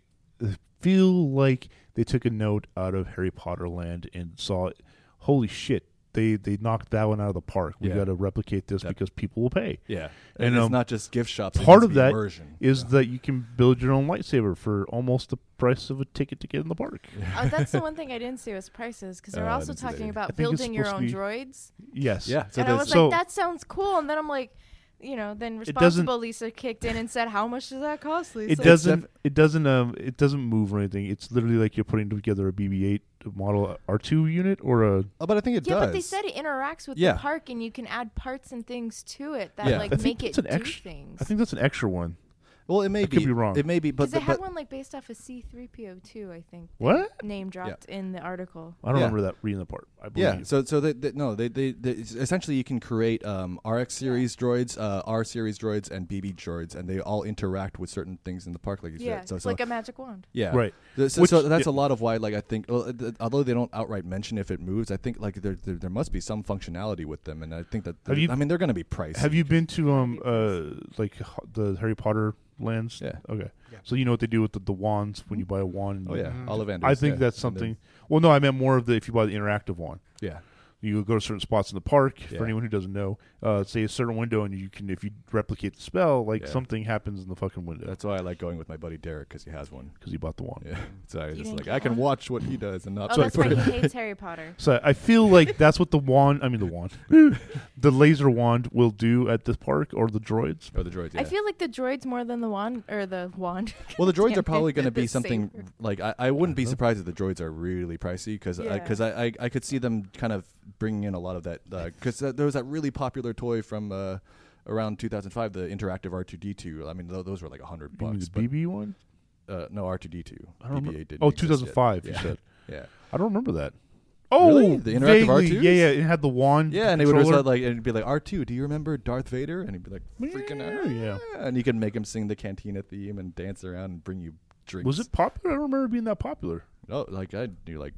feel like they took a note out of Harry Potter Land and saw it. Holy shit! They they knocked that one out of the park. We Yeah. got to replicate this That- because people will pay. yeah, and, and it's um, not just gift shops. it Part needs of to be that immersion. is Yeah. that you can build your own lightsaber for almost the price of a ticket to get in the park. Oh, that's the one thing I didn't see was prices because they're Uh, I also didn't see that talking either. I about think it's building your supposed own to be- droids. Yes. Yeah, so and I there's- was so- like, that sounds cool. And then I'm like, you know, then doesn't- responsible Lisa kicked in and said, how much does that cost, Lisa? It doesn't. It doesn't. Um. It doesn't move or anything. It's literally like you're putting together a B B eight model R two unit or a. Oh, but I think it Yeah, does. but they said it interacts with Yeah. the park and you can add parts and things to it that Yeah. like I think make it that's an do extra- things. I think that's an extra one. Well, it may I be. could be wrong. It may be, but Because they the- had but one like based off of C three P O too, I think. What? Name dropped in the article. I don't Yeah. remember that reading the part. I believe. yeah, so so they, they no they, they they essentially you can create um, R X series droids, uh, R series droids, and B B droids, and they all interact with certain things in the park, like you Yeah, said. So, it's so like a magic wand. yeah, Right. Th- So, Which- so that's yeah. a lot of why, like I think, well, th- although they don't outright mention if it moves, I think like there there, there must be some functionality with them, and I think that Have you- I mean they're going to be pricey. Have you been to um Maybe uh like h- the Harry Potter lands? Yeah. Okay. Yeah. So you know what they do with the, the wands when you buy a wand. Oh yeah, Mhm. Ollivanders. I think yeah. that's And then- something. Well, no, I meant more of the if you buy the interactive wand. Yeah. You go to certain spots in the park. Yeah. For anyone who doesn't know, uh, say a certain window, and you can, if you replicate the spell, like Yeah. something happens in the fucking window That's why I like going with my buddy Derek because he has one. because he bought the wand. Yeah, so I You just didn't like get I can one? watch what he does and not. Oh, try that's to why put he it- hates Harry Potter. So I feel like that's what the wand. I mean the wand, the laser wand will do at this park or the droids. Or the droids. Yeah. I feel like the droids more than the wand or the wand. Well, the droids Damn are probably it, going to the be something saber. like I, I wouldn't be Uh-huh. surprised if the droids are really pricey because Yeah. because I, I I could see them kind of bringing in a lot of that because uh, there was that really popular toy from uh, around two thousand five, the interactive R two D two. I mean, th- those were like a hundred You mean bucks. the but, B B one? uh, no, R two D two. I don't B B eight remember. didn't Oh, exist yet. two thousand five. You Yeah. said. Yeah. I don't remember that. Oh, Really? The interactive vaguely. R twos? Yeah, yeah. It had the wand. Yeah, and they would just controller. have, like it'd be like R two. Do you remember Darth Vader? And he'd be like freaking Yeah, out. yeah. And you can make him sing the Cantina theme and dance around and bring you drinks. Was it popular? I don't remember it being that popular. Oh, like I knew like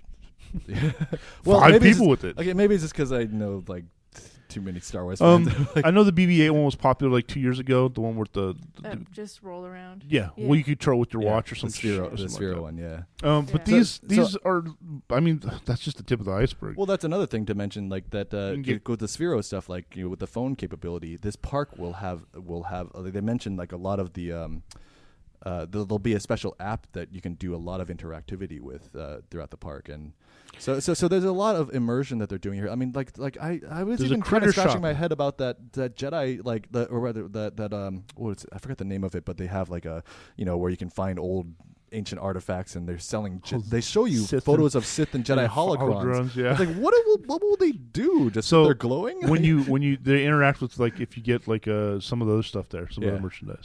Five maybe it's people just- with it. Okay, maybe it's just because I know like too many Star Wars Um, fans. Like, I know the B B eight one was popular like two years ago. The one with the, the, Uh, the- just roll around. yeah, yeah. well, you could control with your yeah, watch or the some Sphero, shit or the something Sphero like that. one, yeah. Um, but Yeah. these So- these are, I mean, that's just the tip of the iceberg. Well, that's another thing to mention, like that uh, can get- with the Sphero stuff, like you know, with the phone capability, this park will have will have. Uh, they mentioned like a lot of the. Um, uh, there'll, there'll be a special app that you can do a lot of interactivity with uh, throughout the park, and so so so there's a lot of immersion that they're doing here. I mean, like like I, I was There's a even kind critter of scratching shop. my head about that that Jedi like the or rather that that um what is it? I forgot the name of it, but they have like a you know where you can find old ancient artifacts and they're selling. Je- Oh, they show you Sith photos of Sith and Jedi Yeah, holograms. holograms, yeah. It's like what will what will they do? Just So, so they're glowing when you when you they interact with like if you get like uh some of the other stuff there, some of Yeah. the merchandise.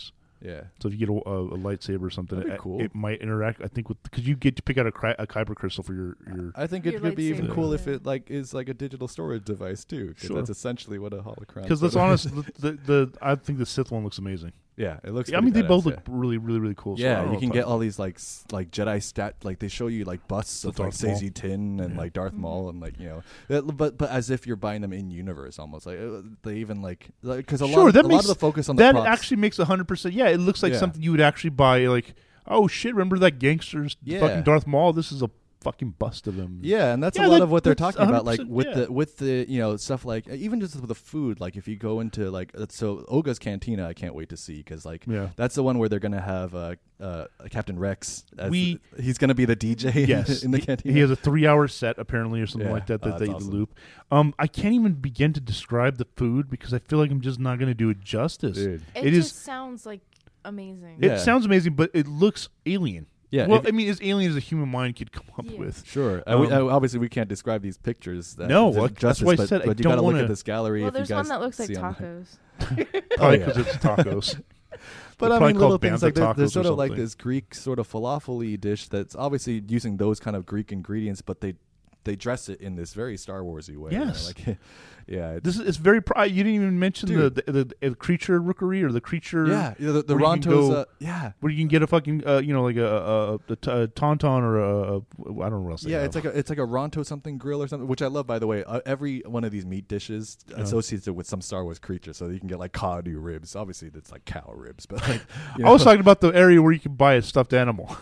Yeah. So if you get a, a, a lightsaber or something, That'd be it, cool. it might interact. I think with because you get to pick out a, cri- a kyber crystal for your your. I think Your it could be even lightsaber. cool if Yeah. it like is like a digital storage device too. 'Cause Sure. That's essentially what a holocron. Because let's sort of- honest, the, the the I think the Sith one looks amazing. Yeah, it looks. I mean, pretty they both badass, look really, really, really cool. so I Yeah, don't know you can what get to all these like s- like Jedi stat like they show you like busts The of like Darth Maul. Sazy Tin and Yeah. like Darth Maul and like you know, that- but but as if you're buying them in universe almost like uh, they even like because a Sure, lot of, that a makes- lot of the focus on the that props, actually makes a hundred percent. Yeah, it looks like Yeah. something you would actually buy. Like, oh shit, remember that gangster's Yeah. fucking Darth Maul? This is a fucking bust of him. Yeah, and that's Yeah, a lot that- of what they're that's talking about. Like one hundred with percent, yeah. the with the you know stuff like even just with the food. Like if you go into like uh, so Oga's Cantina, I can't wait to see because like Yeah. that's the one where they're gonna have uh, uh, Captain Rex. As We- he's gonna be the D J. Yes, in the he, cantina. he has a three-hour set apparently, or something Yeah. like that. Oh, That they that's awesome. loop. Um, I can't even begin to describe the food because I feel like I'm just not going to do it justice. Dude. It, It just is- sounds like amazing. It Yeah. sounds amazing, but it looks alien. Yeah, Well, if- I mean, as alien as a human mind could come up Yeah. with. Sure. Uh, we, Um, uh, obviously, we can't describe these pictures. That No, to like, that's justice, why I but, said I but you don't gotta look wanna- at this gallery. Well, if you there's guys one that looks like see on- tacos. Probably yeah. because it's tacos. But They're I probably mean, little called things Bantha like there- tacos there's or sort of like something. this Greek sort of falafel-y dish that's obviously using those kind of Greek ingredients, but they they dress it in this very Star Warsy way. you know, Yes. like, yeah. It's, This is it's very. Pri- you didn't even mention the, Dude. the, the the creature rookery or the creature. yeah. You know, the the where you can Rontos. go- Uh, yeah. Where you can get a fucking uh, you know like a, a, a, a, t- a tauntaun or a, a I don't know what else. they Yeah, have. it's like a it's like a Ronto something grill or something, which I love by the way. Uh, every one of these meat dishes Uh-huh. associates it with some Star Wars creature, so you can get like cod ribs. Obviously, that's like cow ribs, but like you I was know. talking about the area where you can buy a stuffed animal.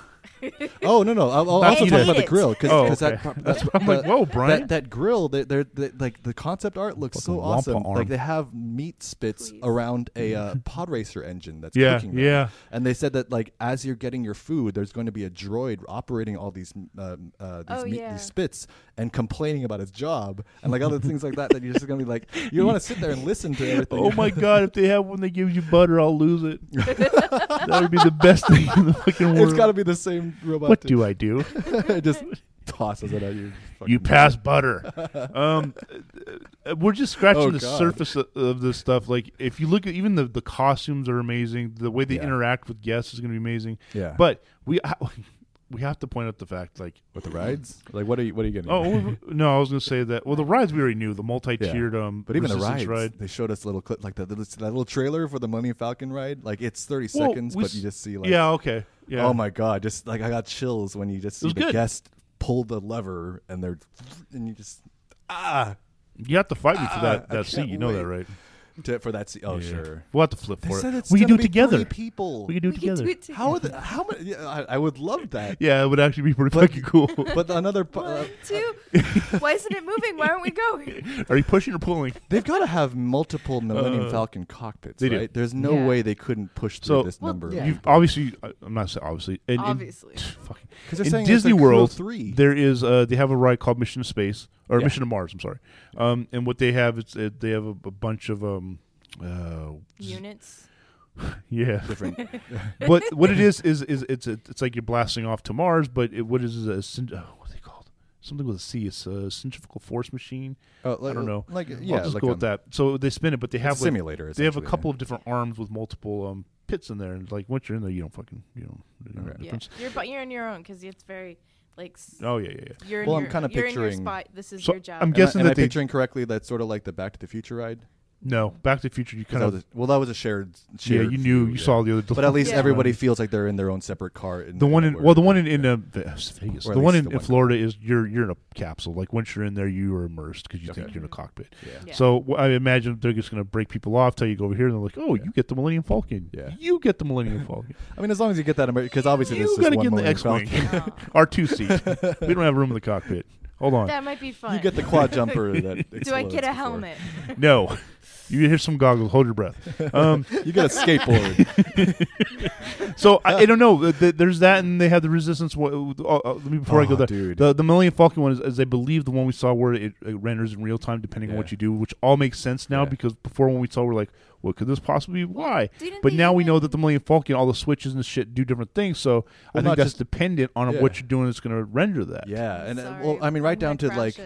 Oh no no! I'll, I'll Not also eat talk it. about the grill because Oh, that okay. pro- That's that- I'm like, the- whoa, Brian. That, that grill, they, they're, they like the concept art looks so Fucking wampa awesome. arm. Like they have meat spits Please. around a uh, pod racer engine that's Yeah, cooking them. yeah. And they said that like as you're getting your food, there's going to be a droid operating all these uh, uh, these, Oh, meat, yeah. these spits and complaining about his job and like other things like that. That you're just going to be like you want to sit there and listen to everything. Oh my god! If they have one that gives you butter, I'll lose it. That would be the best thing in the fucking world. It's got to be the same robot. What too. do I do? It just tosses it at you. You Fucking- pass butter. Um, uh, we're just scratching Oh, the God. surface of, of this stuff. Like, if you look at even the, the costumes are amazing. The way they Yeah. interact with guests is going to be amazing. Yeah. But we we have to point out the fact, like, with the rides, like what are you what are you getting? oh we- no, I was going to say that. Well, the rides we already knew. The multi-tiered, um, But even the Resistance rides, ride. they showed us a little clip, like the, the, that little trailer for the Millennium Falcon ride. Like it's thirty Well, seconds, we but s- you just see like, yeah, okay, yeah. oh my god, just like I got chills when you just see was the good. guest pull the lever and they're and you just ah You have to fight me for Ah, that I that seat. can't You know that, wait. right? to, for that. Se- oh Yeah. sure. We'll have to flip They for said it. it's We can do gonna it be thirty together. people. We can do it We can together. do it How are together. the, how many? Yeah, I, I would love that. Yeah, it would actually be pretty But- fucking cool. But another, p- uh, One, two. Why isn't it moving? Why aren't we going? Are you pushing or pulling? they've got to have multiple Millennium Uh, Falcon cockpits, they do. right? There's no Yeah. way they couldn't push through So- this Well, number. yeah. You've obviously, I- I'm not saying obviously. In, in- Obviously. fucking, Because they're in saying Disney it's a crew of World, three. there is uh, they have a ride called Mission to Space or Yeah. Mission to Mars. I'm sorry. Um, and what they have is uh, they have a, a bunch of um, uh, Units. yeah. different. But what it is is is it's a, it's like you're blasting off to Mars, but it, what is is a cent- oh, what are they called? Something with a C. It's a centrifugal force machine. Oh, like, I don't know. Like Yeah, yeah, I'll just like go a, with that. So they spin it, but they it's a have like, simulator. they have a essentially, couple yeah. of different arms with multiple um, pits in there. And like once you're in there, you don't fucking you don't. You know Okay. the Yeah. difference. You're but you're on your own because it's very like. s- Oh yeah, yeah, yeah. You're Well, in I'm your, kinda you're in your picturing- spot. This is So, your job. I'm Am, guessing I, am that I they- picturing correctly? That's sort of like the Back to the Future ride. No, Back to the Future. You 'Cause kind that of was a- well, that was a shared. yeah. shared You knew. view, You yeah. saw the other. But at least Yeah. everybody feels like they're in their own separate car. In The one in where- well, the one in, in uh, Vegas. Or at The one least in, the in one- Florida is you're you're in a capsule. Like once you're in there, you are immersed because you Okay. think you're in a cockpit. Yeah. Yeah. So wh- I imagine they're just going to break people off, tell you to go over here, and they're like, "Oh, Yeah. you get the Millennium Falcon. Yeah. You get the Millennium Falcon. I mean, as long as you get that, because obviously You this is gotta one get in the Millennium X-wing. Falcon. Oh, R two seat. We don't have room in the cockpit. Hold on. that might be fun. You get the quad jumper. That Do I get explodes a before. helmet? No. You hear some goggles. Hold your breath. Um, You get a skateboard. so I, I don't know. Th- th- There's that, and they have the Resistance. one- Uh, uh, let me before I go Oh, there. dude. The the Millennium Falcon one is, is I believe the one we saw where it, it renders in real time depending on Yeah. what you do, which all makes sense now Yeah. because before when we saw we're like, what could this possibly be? Why? Didn't But they now we know even- that the Millennium Falcon, all the switches and shit do different things. So I Well, think not that's just- dependent on yeah. what you're doing. That's going to render that. Yeah, and uh, Sorry, well, I mean, right I'm down to my like precious.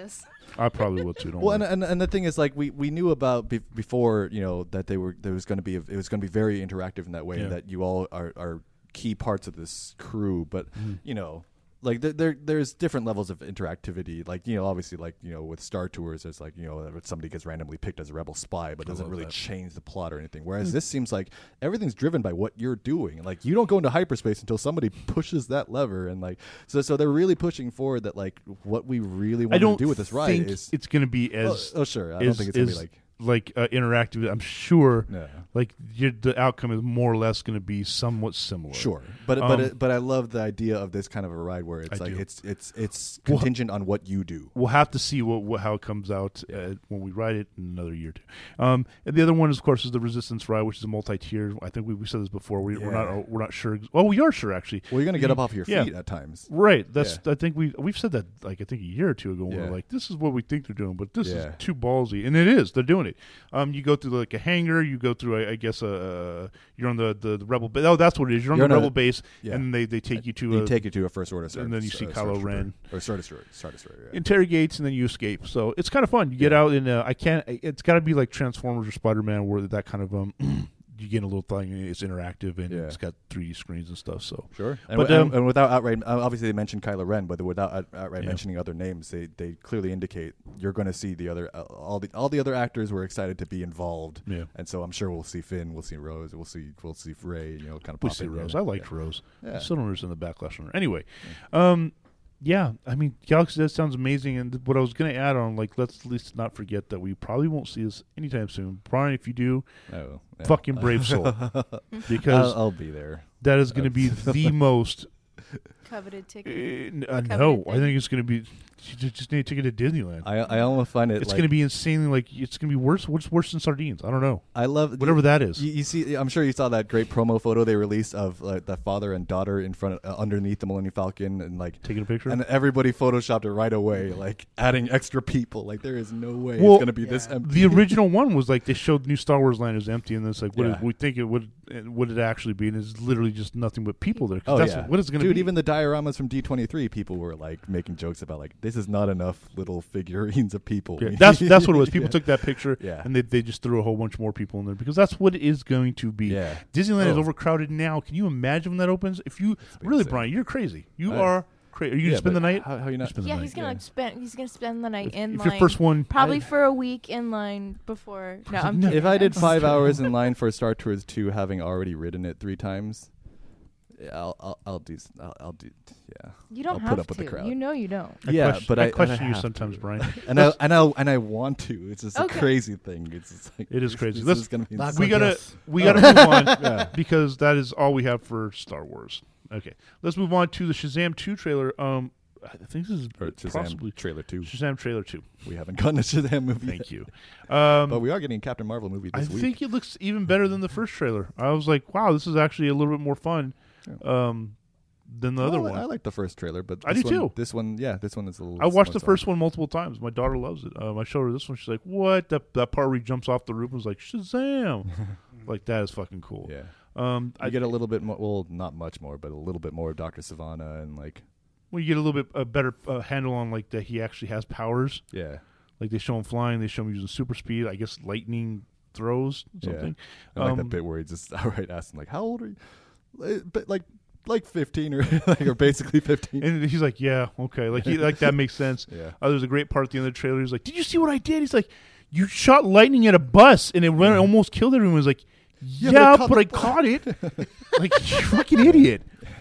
I probably will too. Don't Well, and, worry. and and the thing is, like we, we knew about be- before, you know, that they were there was going to be a, it was going to be very interactive in that way, Yeah. and that you all are, are key parts of this crew. But Mm-hmm. you know, like there, there there's different levels of interactivity. Like, you know, obviously, like, you know, with Star Tours, there's like, you know, somebody gets randomly picked as a rebel spy, but I doesn't love really that. change the plot or anything. Whereas this seems like everything's driven by what you're doing. Like, you don't go into hyperspace until somebody pushes that lever, and like so so they're really pushing forward that like what we really I want don't to do with this ride think is. it's going to be Oh, as oh, sure. I don't is- think it's gonna be is like like uh, interactive. I'm sure no. like you the outcome is more or less going to be somewhat similar. Sure, but Um, but it, but I love the idea of this kind of a ride where it's I like do. it's it's it's Well- contingent on what you do. We'll have to see what, what how it comes out uh, when we ride it in another year or two. Um, and the other one, is, of course, is the Resistance ride, which is a multi-tier. I think we, we said this before. We, We're Yeah. not we're not sure. Well, we are sure actually. Well, you're gonna get up off your Yeah. feet at times. Right. That's Yeah. I think we we've said that like I think a year or two ago. We Yeah. We're like, this is what we think they're doing, but this Yeah. is too ballsy, and it is. They're doing it. Um, you go through like a hangar. You go through, I, I guess, uh, you're on the, the, the rebel base. Oh, that's what it is. You're on You're the on a- rebel base, yeah. and they, they take you to They a, take you to a first order, Star, and then you see uh, Kylo Star Trooper. Ren. or Star Destroyer. Star Destroyer. Yeah. interrogates, and then you escape. So it's kind of fun. You get out, and uh, I can't. It's got to be like Transformers or Spider Man, where that kind of um, you get a little thing. It's interactive, and Yeah. it's got three D screens and stuff. So Sure, and, But, w- um, and, and without outright, uh, obviously they mentioned Kylo Ren, but without out, outright Yeah. mentioning other names, they, they clearly indicate you're going to see the other uh, all the all the other actors were excited to be involved, yeah, and so I'm sure we'll see Finn, we'll see Rose, we'll see we'll see Rey, you know, kind of we pop see in there. Rose. I liked yeah. Rose. Yeah. I still don't understand the backlash on her. Anyway, um, yeah, I mean, Galaxy that sounds amazing. And what I was going to add on, like, let's at least not forget that we probably won't see this anytime soon. Brian, if you do, Oh, yeah. fucking brave soul, because I'll, I'll be there. that is going to be the most. Coveted Uh, ticket. n- uh, Coveted no, I thing. think it's going to be. You ju- just need to get to Disneyland. I I almost find it it's like going to be insanely like it's going to be worse. What's worse than sardines? I don't know. I love Whatever that is. You, you see, I'm sure you saw that great promo photo they released of like the father and daughter in front of, uh, underneath the Millennium Falcon, and like Taking a picture. and everybody photoshopped it right away, like adding extra people. Like there is no way Well, it's going to be this yeah. empty. The original one was like they showed new Star Wars land is empty, and it's like what Yeah. it- we think it would would it actually be, and it's literally just nothing but people there. 'Cause Oh that's yeah, what it's going to dude. be. Even the dioramas from D twenty-three, people were like making jokes about like this is not enough little figurines of people. Yeah, that's that's what it was. People Yeah. took that picture, Yeah. and they they just threw a whole bunch more people in there because that's what it is going to be. Yeah. Disneyland is Oh. overcrowded now. Can you imagine when that opens? If you be really, insane. Brian, you're crazy. You I- are crazy. Are you Yeah, gonna spend the but night? How, how you not? Spend the Yeah, night. he's gonna yeah. spend. He's gonna spend the night If, in if line. your first one, Probably I- for a week in line before. No, I'm No. kidding. If I did I'm five kidding. hours in line for Star Tours two, having already ridden it three times, yeah, I'll I'll, I'll do s- I'll, I'll do yeah. You don't I'll have put up to. with the crowd. You know you don't. I yeah, question, but I, I, question and I you have sometimes, to. Brian. and I and I and I want to. It's just Okay. a crazy thing. It's just like It is this- crazy. This Let's- is gonna be Lock insane. we on gotta yes. we Oh. gotta move on Yeah. because that is all we have for Star Wars. Okay, let's move on to the Shazam two trailer. Um, I think this is Or Shazam possibly trailer two. Shazam trailer two. We haven't gotten a Shazam movie. Thank yet. you. Um, But we are getting a Captain Marvel movie I this week. think it looks even better than the first trailer. I was like, wow, this is actually a little bit more fun um, than the other Well, one. I like the first trailer, but I this do one, too. This one, yeah, this one is a little. I watched the more first one multiple times. My daughter loves it. Um, I showed her this one. She's like, "What?" That that part where he jumps off the roof and was like, "Shazam!" Like that is fucking cool. Yeah, Um, I I get a little bit more. Well, not much more, but a little bit more of Doctor Savannah and like, well, you get a little bit a better uh, handle on like that he actually has powers. yeah, Like they show him flying. They show him using super speed. I guess lightning throws something. I like Um, that bit where he just outright asks him like, "How old are you?" Like, but like, like fifteen or like, or basically fifteen. And he's like, "Yeah, okay." Like he like that makes sense. Yeah, Oh, there's a great part at the end of the trailer. He's like, "Did you see what I did?" He's like, "You shot lightning at a bus and it went Yeah. almost killed everyone." He's like, "Yeah, Yeah, but I but I caught caught it." Like, you fucking idiot.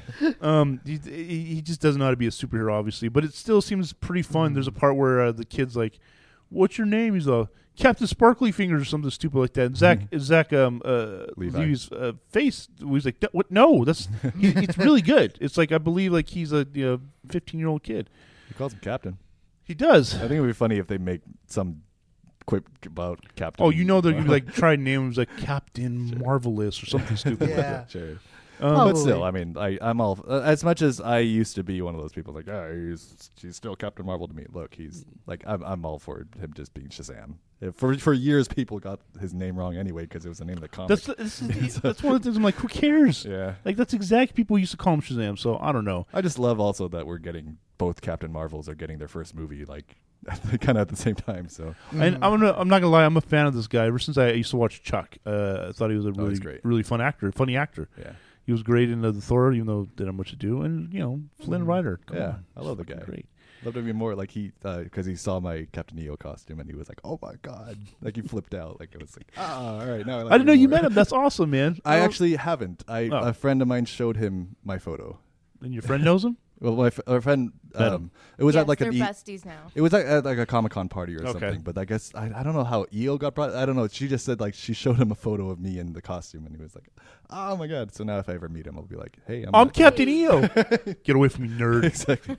Um, he, he he just doesn't know how to be a superhero, obviously, but it still seems pretty fun. There's a part where uh, the kid's like, "What's your name?" He's like, "Captain Sparkly Fingers" or something stupid like that. And Zach Zach um uh Levi. Levi's uh, face was like, "What? No, that's he, it's really good." It's like I believe like he's a you know, fifteen year old kid. he calls him Captain. He does. I think it would be funny if they make some quip about Captain. Oh, you know they're gonna like try names like Captain Marvelous or something stupid. like Yeah. that. Sure. Um, But Probably. still, I mean, I, I'm all uh, as much as I used to be one of those people like, oh, he's she's still Captain Marvel to me. Look, he's like, I'm I'm all for him just being Shazam. Uh, For for years, people got his name wrong anyway because it was the name of the comic. that's this is, that's one of the things I'm like, who cares? yeah. Like that's exactly people used to call him Shazam. So I don't know. I just love also that we're getting both Captain Marvels are getting their first movie like kind of at the same time. So And I'm gonna, I'm not gonna lie, I'm a fan of this guy. Ever since I used to watch Chuck, uh, I thought he was a Oh, he's really, great. really fun actor, funny actor. yeah, He was great in uh, the Thor, even though didn't have much to do. And you know, Flynn Rider. Come Yeah, on. I love the Fucking guy. Great. loved him even more. Like he, because he saw my Captain EO costume and he was like, "Oh my god!" Like he flipped out. Like it was like, "Ah, all right, now." I, like I didn't know him you more." met him. That's awesome, man. I Oh, actually haven't. I Oh. a friend of mine showed him my photo. And your friend knows him. Well, my f- a friend. Met him. Um, it was yes, at like they're an. E- besties now. it was like at like a Comic Con party or Okay. something. But I guess I, I don't know how E O got brought. I don't know. She just said like she showed him a photo of me in the costume and he was like, "Oh my god!" So now if I ever meet him, I'll be like, "Hey, I'm, I'm that Captain EO. Get away from me, guy." nerd. exactly.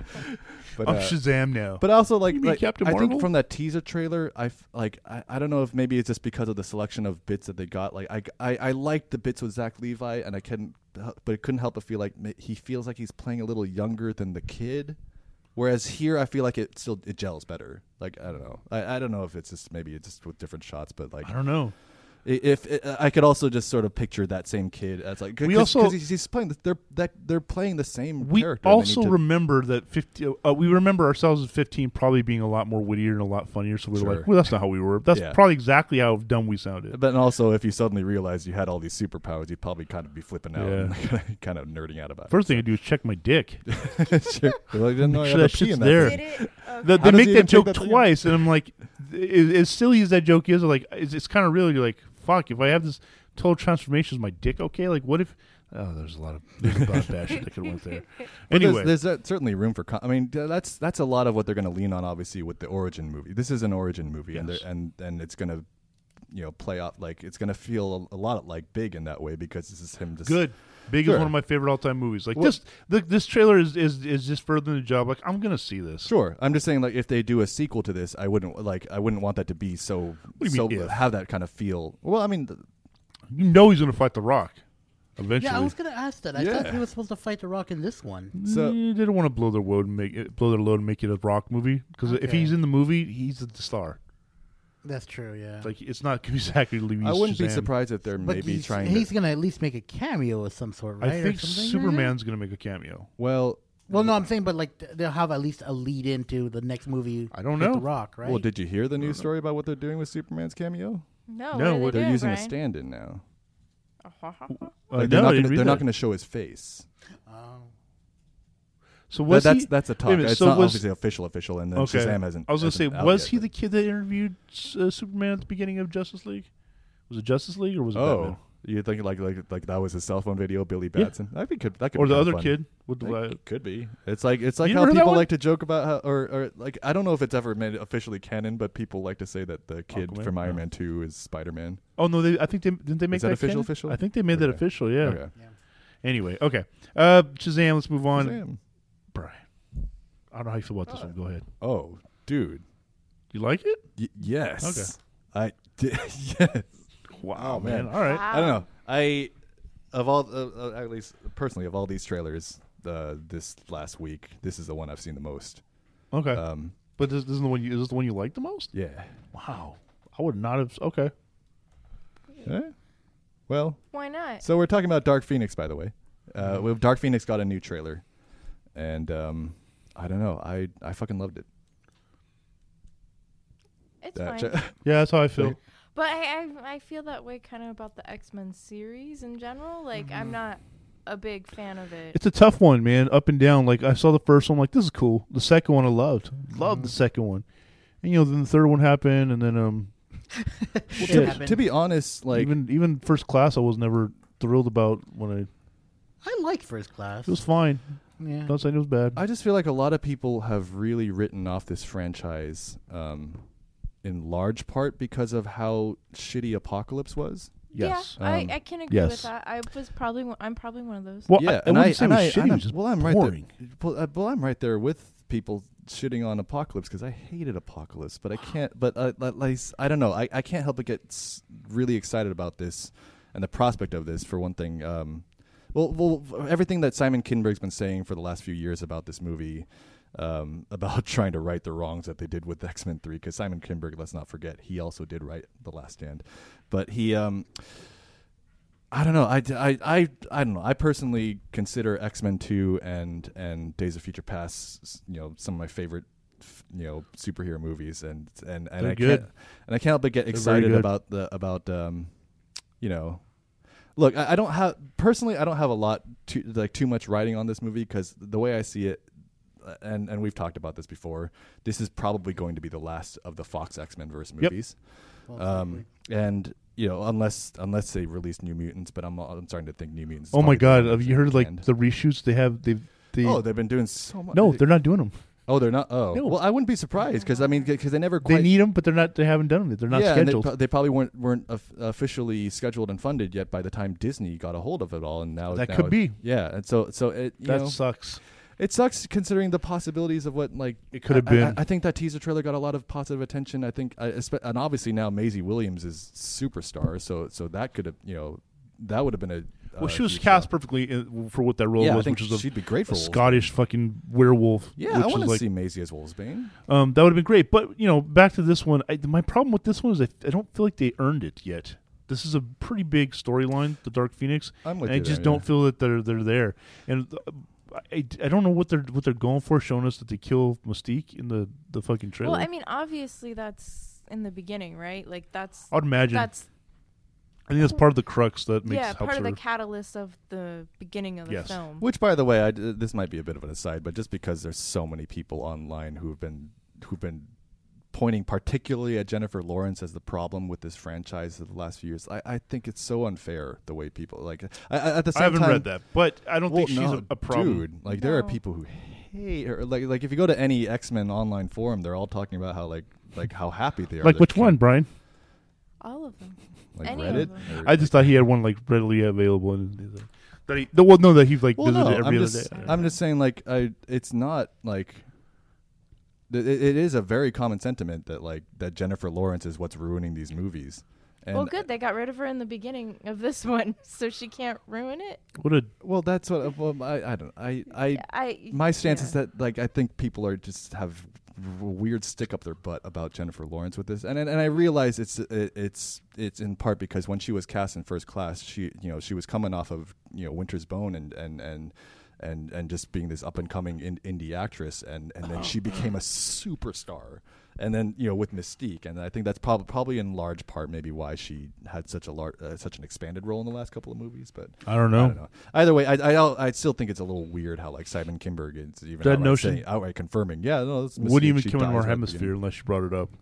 but I'm uh, Shazam now. But also, like, You mean like Captain I Marvel? think from that teaser trailer, I f- like I, I don't know if maybe it's just because of the selection of bits that they got. Like, I, I, I liked the bits with Zach Levi, and I couldn't, but it couldn't help but feel like ma- he feels like he's playing a little younger than the kid. Whereas here, I feel like it still it gels better. Like I don't know, I, I don't know if it's just maybe it's just with different shots, but like I don't know. I- if it, I could also just sort of picture that same kid as like We cause, also- 'cause he's, he's playing the, they're that they're playing the same We character. and they also need to- remember that fifty. Uh, we remember ourselves at fifteen probably being a lot more wittier and a lot funnier. So we were Sure. like, "Well, that's not how we were." That's Yeah. probably exactly how dumb we sounded. But also, if you suddenly realize you had all these superpowers, you'd probably kind of be flipping out Yeah. and kind of nerding out about First thing I do is check my dick. it. Sure. Well, I didn't know Make I sure had a that pee shit's in that there. thing. Did it? Okay. The, How they does make he that even take joke that thing out? twice, and I'm like, as, as silly as that joke is, like it's, it's kind of real. You're like, fuck, if I have this total transformation, is my dick okay? Like, what if? Oh, there's a lot of there's a lot of bad shit that could went there. But Anyway, there's, there's uh, certainly room for. Com- I mean, th- that's that's a lot of what they're going to lean on, obviously, with the origin movie. This is an origin movie, and Yes. they're- and and it's going to, you know, play out like it's going to feel a, a lot like Big in that way because this is him just good. Big Sure. is one of my favorite all-time movies. Like Well- this, the, this trailer is, is is just furthering the job. Like I'm gonna see this. Sure, I'm just saying, like, if they do a sequel to this, I wouldn't like. I wouldn't want that to be so. do you so mean if? have that kind of feel. Well, I mean, th- You know he's gonna fight The Rock eventually. Yeah, I was gonna ask that. I thought Yeah. he was supposed to fight The Rock in this one. So- Mm, they didn't want to blow their load and make it, blow their load and make it a Rock movie because if Okay. he's in the movie, he's the star. That's true. Yeah. Like it's not gonna be exactly Louis. I wouldn't be Shazam. surprised if they're but maybe he's, trying. he's to, gonna at least make a cameo of some sort, right? I or think something? Superman's gonna make a cameo. well, Well, no, I'm saying, but like th- they'll have at least a lead into the next movie. I don't with know. The Rock, right? well, did you hear the news story about what they're doing with Superman's cameo? No, No, what what- are they They're doing, using a Brian? stand-in now. Uh, Like, no, they're I not didn't gonna, read they're not that. going to show his face. Oh. So That- was that's he? that's a wait talk. a minute, it's so not was- obviously official, official, and then Okay. Shazam hasn't. I was gonna say, hasn't out was yet, he but- the kid that interviewed uh, Superman at the beginning of Justice League? Was it Justice League or was it Oh, Batman? you think like like like that was his cell phone video, Billy Yeah. Batson? I think could that could Or be the kinda other fun. kid? With the, I uh, think it could be. It's like it's like You how never heard that people one? like to joke about how, or or like I don't know if it's ever made officially canon, but people like to say that the kid Aquaman? from Iron No. Man Two is Spider Man. oh no, they. I think they didn't they make that official, canon? official? I think they made that Okay. official. Yeah. Okay. Anyway, okay. Uh, Shazam. Let's move on. Shazam. Brian, I don't know how you feel about this one. Go ahead. Oh, dude. You like it? Y- yes. Okay. I did. Yes. Wow, Oh, man. man. All right. Wow. I don't know. I of all uh, uh, at least personally of all these trailers uh, this last week, this is the one I've seen the most. Okay. Um, but this, this is the one. You, is this the one you like the most? yeah. Wow. I would not have. Okay. Eh? Well, Why not? so we're talking about Dark Phoenix, by the way. Uh, well, Dark Phoenix got a new trailer, and um, I don't know. I I fucking loved it. It's That fine. tra- Yeah, that's how I feel. But I, I I feel that way kind of about the X-Men series in general. Like I'm not a big fan of it. It's a tough one, man. Up and down. Like I saw the first one, like this is cool. The second one, I loved. Loved the second one. And you know, then the third one happened, and then um, What Shit. happened? to be honest, like even even First Class, I was never thrilled about when I. I like First Class. It was fine. Yeah. Don't say it was bad. I just feel like a lot of people have really written off this franchise, um, in large part because of how shitty Apocalypse was. yes. Yeah, Um, I, I can agree yes. with that. I was probably one, I'm probably one of those. Well, yeah, I, I and wouldn't I say and it I, was shitty. and It I'm- was just well, I'm boring. right there. Well, uh, well, I'm right there with people shitting on Apocalypse because I hated Apocalypse, but I can't. But uh, like, like, I don't know. I, I can't help but get s- really excited about this and the prospect of this. For one thing, um, well, well, everything that Simon Kinberg's been saying for the last few years about this movie. Um, about trying to right the wrongs that they did with X-Men three, because Simon Kinberg, let's not forget, he also did write The Last Stand, but he, um, I don't know, I, I, I, I don't know. I personally consider X-Men two and and Days of Future Past, you know, some of my favorite f- you know superhero movies, and and and They're I good. can't and I can't help but get They're very excited good. about the about um, you know. Look, I, I don't have personally. I don't have a lot too like too much writing on this movie because the way I see it, uh, and and we've talked about this before. This is probably going to be the last of the Fox X-Men verse Yep. movies, Well, um, and you know unless unless they release New Mutants, but I'm I'm starting to think New Mutants. is Oh my probably god, the have you heard like end. the reshoots they have? They they Oh, they've been doing so much. no, they're not doing them. Oh, they're not. Oh, No. well, I wouldn't be surprised because I mean, because they never quite. They need them, but they're not. They haven't done them. They're not yeah, and they, scheduled. pro- they probably weren't weren't of- officially scheduled and funded yet by the time Disney got a hold of it all, and now That now could it- be. Yeah, and so so it you that know sucks. it sucks considering the possibilities of what like It could have I- I- been. I, think that teaser trailer got a lot of positive attention. I think, I, espe- and obviously now Maisie Williams is superstar, so so that could have you know that would have been a Well, uh, she was huge cast show. perfectly in, for what that role Yeah, I was, think which was a, she'd be great for a Wolfsbane. Scottish fucking werewolf. Yeah, which I want is to like, see Maisie as Wolfsbane. Um, that would have been great. But you know, back to this one. I, my problem with this one is I, I don't feel like they earned it yet. This is a pretty big storyline, the Dark Phoenix. I'm with and I you just there, don't yeah. feel that they're they're there. And uh, I, I don't know what they're what they're going for, showing us that they kill Mystique in the, the fucking trailer. Well, I mean, obviously that's in the beginning, right? Like that's I'd imagine. that's I think that's part of the crux that makes yeah, helps part of her. the catalyst of the beginning of the Yes. film. Which, by the way, I d this might be a bit of an aside, but just because there's so many people online who've been who've been pointing particularly at Jennifer Lawrence as the problem with this franchise of the last few years, I, I think it's so unfair the way people like. I, I, at the same I haven't time, read that, but I don't well, think she's no, a, a problem. dude. Like there are No. people who hate her. Like like if you go to any X-Men online forum, they're all talking about how like like how happy they are. Like that which Kim- one, Brian? All of them. Like Any Reddit. of them. Or- I just thought he had one like readily available, and he's like- that he. No, well, no, that he like well, visited no, every I'm other just day. I'm just saying like I it's not like. It, it is a very common sentiment that like that Jennifer Lawrence is what's ruining these movies. And Well, good. They got rid of her in the beginning of this one, so she can't ruin it. What a Well, that's what. Well, I, I don't. I, I. I My stance yeah. is that like I think people are just have a weird stick up their butt about Jennifer Lawrence with this, and and, and I realize it's it, it's it's in part because when she was cast in First Class, she you know she was coming off of you know Winter's Bone and and and. And, and just being this up and coming in, indie actress, and, and then she became a superstar, and then you know with Mystique, and I think that's probably probably in large part maybe why she had such a lar- uh, such an expanded role in the last couple of movies. But I don't know. I don't know. Either way, I I, I still think it's a little weird how like Simon Kinberg is even That outright, notion- saying, outright confirming, yeah, no, it's Mystique. wouldn't even She come in dies our right at the hemisphere beginning." unless you brought it up.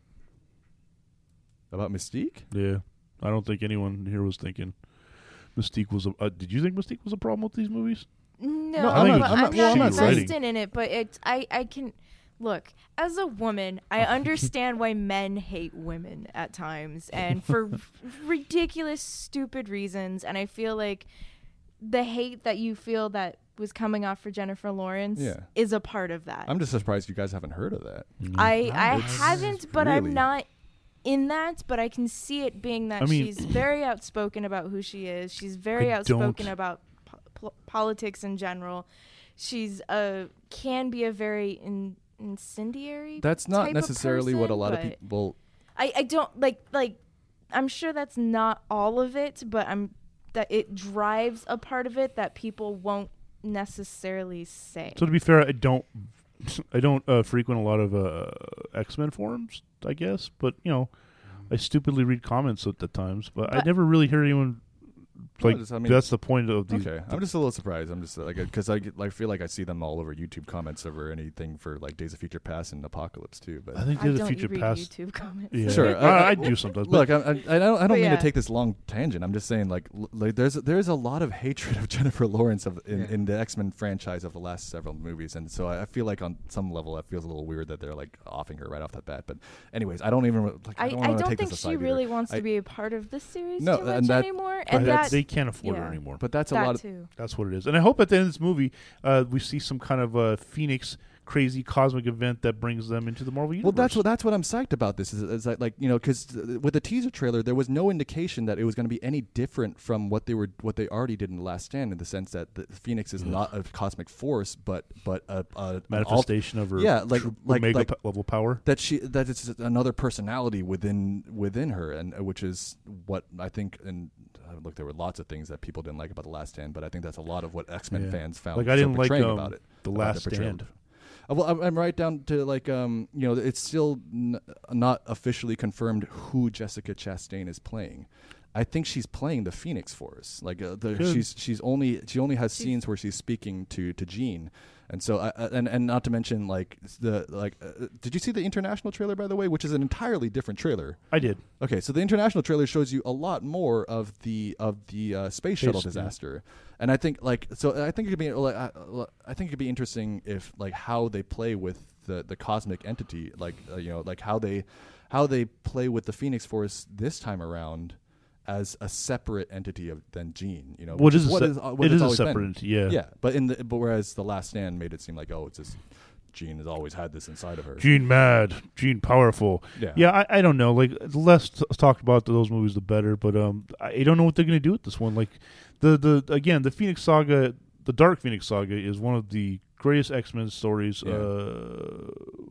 About Mystique. Yeah, I don't think anyone here was thinking Mystique was a. Uh, did you think Mystique was a problem with these movies? No, I think but it's I'm shitty not writing. invested in it. But it's I I can look as a woman. I understand why men hate women at times and for r- ridiculous, stupid reasons. And I feel like the hate that you feel that was coming off for Jennifer Lawrence Yeah. is a part of that. I'm just surprised you guys haven't heard of that. I I It's haven't, but really- I'm not in that. But I can see it being that I mean- she's very outspoken about who she is. She's very I outspoken don't- about po- pol- politics in general. She's a can be a very in, incendiary. That's not type of necessarily what a person, lot of but people. I I don't like like. I'm sure that's not all of it, but I'm that it drives a part of it that people won't necessarily say. So to be fair, I don't. I don't uh, frequent a lot of uh, X-Men forums, I guess, but you know, I stupidly read comments at the times. But, I But- never really hear anyone like. just- I mean- that's the point of these. Okay, I'm just a little surprised. I'm just like because I, get- I feel like I see them all over YouTube comments over anything for like Days of Future Past and Apocalypse too. But I think I the don't future read past. YouTube comments. Yeah. Sure, I, I- I do sometimes. but Look, I, I, I don't, I don't But mean yeah. to take this long tangent. I'm just saying, like, l- like there's there's a lot of hatred of Jennifer Lawrence of, in, Yeah. in the X-Men franchise of the last several movies, and so I, I feel like on some level that feels a little weird that they're like offing her right off the bat. But anyways, I don't even like. I I, don't, I wanna don't take think this she aside really either. wants I- to be a part of this series No, too much and that- anymore, but and that's- that they can't afford her yeah. anymore. But that's a that lot of. too. That's what it is. And I hope at the end of this movie, uh, we see some kind of uh, Phoenix crazy cosmic event that brings them into the Marvel universe. Well, that's what that's what I'm psyched about. This is, is that like you know because with the teaser trailer there was no indication that it was going to be any different from what they were what they already did in The Last Stand in the sense that the Phoenix is not a cosmic force but but a, a an alt- manifestation of her yeah, like- tr- like- omega like- pe- level power. that she that it's another personality within within her, and uh, which is what I think. And uh, look, there were lots of things that people didn't like about The Last Stand, but I think that's a lot of what X-Men Yeah. fans found Like I so didn't like betraying um, about it. the about Last the portrayal. Stand. Uh, well, I'm, I'm right down to like um, you know, it's still n- not officially confirmed who Jessica Chastain is playing. I think she's playing the Phoenix Force. Like uh, the, Good. she's she's only she only has She's- scenes where she's speaking to to Jean. And so, I, I- and and not to mention, like the like, uh, did you see the international trailer, by the way, which is an entirely different trailer? I did. Okay, so the international trailer shows you a lot more of the of the uh, space shuttle Space, yeah. disaster, and I think like so I think it could be like, I, I think it could be interesting if like how they play with the the cosmic entity, like uh, you know, like how they how they play with the Phoenix Force this time around as a separate entity of than Jean, you know, What which is a what se- is uh, what it it's is a always been. separate entity, yeah. yeah, but in the but whereas the Last Stand made it seem like oh it's just Jean has always had this inside of her. Gene mad, Gene powerful. Yeah. Yeah, I, I don't know. Like the less t- talked about those movies, the better. But um, I don't know what they're gonna do with this one. Like the the again, the Phoenix Saga, the Dark Phoenix Saga is one of the greatest X-Men stories. Yeah. Uh,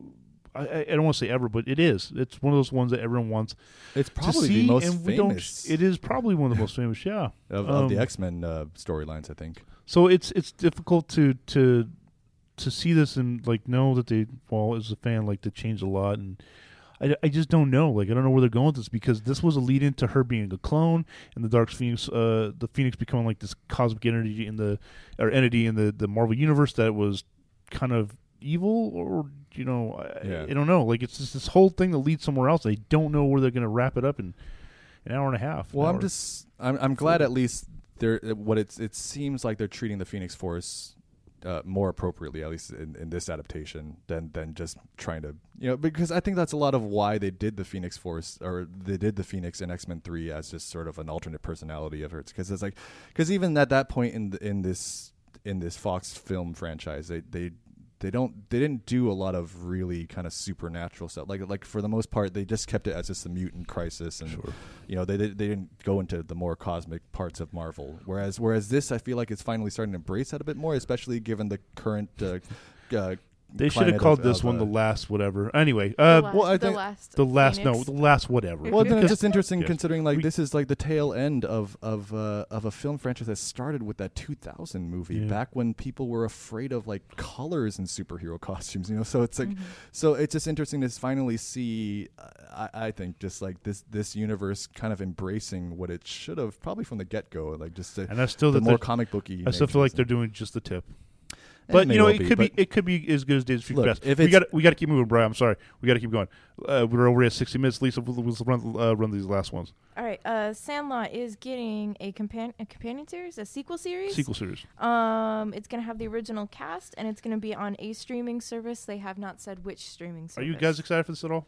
I, I don't want to say ever, but it is. It's one of those ones that everyone wants It's to probably see, the most and we famous don't. It is probably one of the most famous. Yeah, of, of the Um, X-Men uh, storylines, I think. So it's it's difficult to to to see this and like know that they well as a fan like they changed a lot, and I, I just don't know. Like I don't know where they're going with this, because this was a lead into her being a clone and the Dark Phoenix, uh, the Phoenix becoming like this cosmic energy in the or entity in the the Marvel universe that was kind of evil, or you know I, Yeah. I don't know. Like it's just this whole thing that leads somewhere else. They don't know where they're going to wrap it up in an hour and a half. Well, an I'm hour. just I'm I'm glad at least they're what it's it seems like they're treating the Phoenix Force uh, more appropriately, at least in, in this adaptation, than than just trying to you know because I think that's a lot of why they did the Phoenix Force or they did the Phoenix in X-Men three as just sort of an alternate personality of hers, because it's like because even at that point in the, in this in this Fox film franchise they they. They don't. They didn't do a lot of really kind of supernatural stuff. Like, like for the most part, they just kept it as just the mutant crisis, and Sure. you know, they they didn't go into the more cosmic parts of Marvel. Whereas, whereas this, I feel like it's finally starting to embrace that a bit more, especially given the current. Uh, uh, They should have climate called of- this of, one uh, the last whatever. Anyway, The uh, last, well, I the think last, the last no, Phoenix. the last whatever. Well, then it's Because- just interesting Yes. considering like We- this is like the tail end of of uh, of a film franchise that started with that two thousand movie Yeah. back when people were afraid of like colors and superhero costumes, you know. So it's like, Mhm. so it's just interesting to finally see. Uh, I, I think just like this this universe kind of embracing what it should have probably from the get go, like just the, and I still the that more they're- comic booky. I still feel like natures they're and- doing just the tip. Eh, But may you know, well it could be, but- it could be as good as Days of Future Look, Past. if we it's- got we got to keep moving, Brian. I'm sorry, we got to keep going. Uh, we're already at sixty minutes. Lisa, we'll, we'll run uh, run these last ones. All right, uh, Sandlot is getting a companion a companion series, a sequel series. Sequel series. Um, it's gonna have the original cast, and it's gonna be on a streaming service. They have not said which streaming service. Are you guys excited for this at all?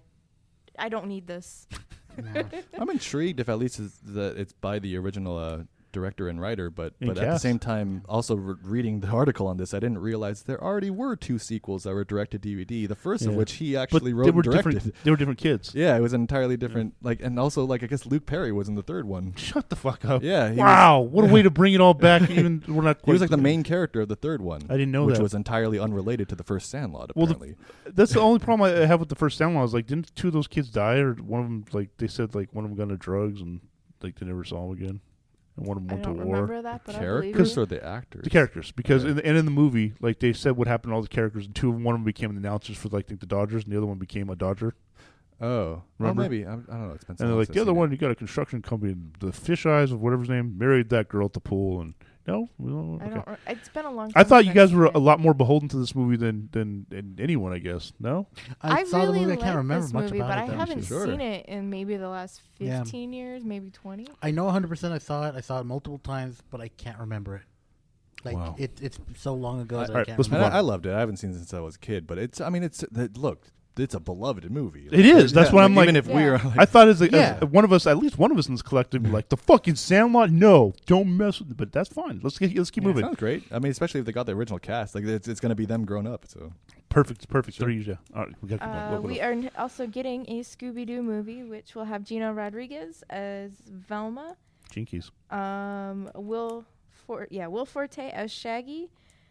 I don't need this. No. I'm intrigued if at least it's, that it's by the original uh, director and writer, but And but at the cast. same time, also re- reading the article on this, I didn't realize there already were two sequels that were direct to D V D. The first of Yeah. which he But actually wrote they were and directed. different. They were different kids. Yeah, it was an entirely different like, and also like I guess Luke Perry was in the third one. Shut the fuck up. Yeah, he Wow, was, what a way to bring it all back. Even we're not. he was quite- like the main character of the third one. I didn't know which that. was entirely unrelated to the first Sandlot. Well, the- Apparently, That's the only problem I have with the first Sandlot. Is like, didn't two of those kids die, or one of them like they said like one of them got into drugs and like they never saw him again, and one of them I went to don't war. remember that, but I believe characters you. or the actors? The characters, because Okay. in the, and in the movie, like they said, what happened to all the characters, and two of them, one of them became the announcers for like I think the Dodgers, and the other one became a Dodger. Oh, well, Remember? maybe I, I don't know. It's been so And they're long like since the I've other seen one, you got a construction company, and the Fish Eyes of whatever his name married that girl at the pool, and no, we don't, I okay. don't. Re- it's been a long. time I thought since you I've guys were seen a it. lot more beholden to this movie than than, than anyone, I guess. No, I, saw really the movie. I like can't remember this much movie, about but it. I though. haven't Sure. seen it in maybe the last Yeah. fifteen years, maybe twenty. I know one hundred percent I saw it. I saw it multiple times, but I can't remember it. Like Wow. it, it's so long ago I- that All I right, can't let's move And remember. I, I loved it. I haven't seen it since I was a kid, but it's. I mean, it's. That, look, it's a beloved movie. It is. That's what I'm Even like- if we Yeah. are. Like, I thought as, a, Yeah. as one of us, at least one of us in this collective, be like the fucking Sandlot. No, don't mess with it. But that's fine. Let's get let's keep yeah, moving. sounds great. I mean, especially if they got the original cast, like it's, it's going to be them grown up. So Perfect, perfect. Sure. Three, yeah. All right, we got to keep going. Uh, What- what we else? are n- also getting a Scooby Doo movie, which will have Gina Rodriguez as Velma, Jinkies. um, Will For yeah Will Forte as Shaggy,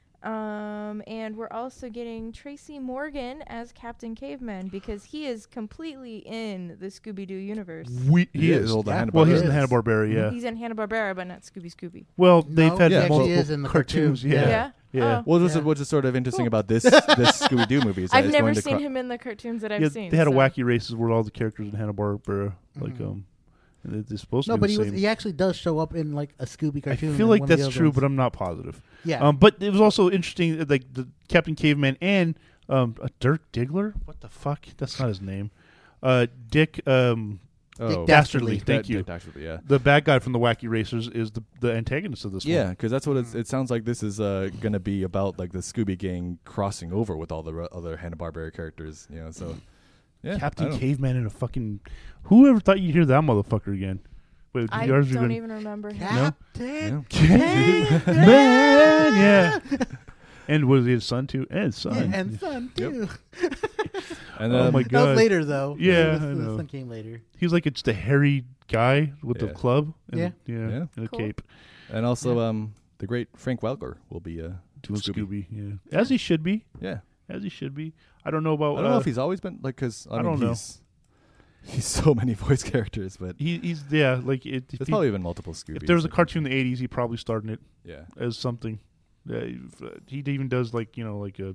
um, and we're also getting Tracy Morgan as Captain Caveman because he is completely in the Scooby Doo universe. We, he, is. Old Yeah. Hanna-Barbera. Well, he's in He the is. Hanna Barbera. Yeah. He's in Hanna Barbera, but not Scooby Scooby. Well, they've No, had he actually multiple is in the cartoons. cartoon. Yeah. Yeah. Yeah. Oh. Well, which, Yeah. is, which is sort of interesting Cool. about this this Scooby Doo movie. Is that I've it's never going to seen cro- him in the cartoons that I've yeah, seen. they had a so. wacky races where all the characters in Hanna Barbera, like Mhm. um, they're they're supposed to No, be but the he was, same. he actually does show up in like a Scooby I cartoon. feel and like one of the that's other true, ones. but I'm not positive. yeah. Um, but it was also interesting, uh, like the Captain Caveman and um, uh, Dirk Diggler. What the fuck? That's not his name. Uh, Dick um, Oh, Dastardly. Dick Thank Dick- you. Dick Dastardly, yeah. The bad guy from the Wacky Racers is the the antagonist of this Yeah, one. because that's what it's, it sounds like. This is uh, going to be about like the Scooby Gang crossing over with all the r- other Hanna Barbera characters. You know, so yeah, I Captain don't- Caveman in a fucking. Whoever thought you'd hear that motherfucker again? Wait, I yours are don't gonna- even remember him. Captain. Caveman, yeah. And was he his son too? And his son. Yeah, and son Yep. too. And Oh um, my That God. was later though. Yeah, the, I the know. son came later. He was like it's the hairy guy with the Yeah. club. And, Yeah. yeah, Yeah. and a Cool. cape. and also um, the great Frank Welker will be uh, Doing Scooby. Scooby. yeah, as he should be, Yeah, as he should be. I don't know about. I don't know uh, if he's always been like because I, I mean, don't know. He's, he's so many voice characters, but he, he's yeah, like it, if, there's he- probably been multiple Scooby. if there was a cartoon in the eighties, he probably started it yeah, as something. Uh, if, uh, he even does like you know like a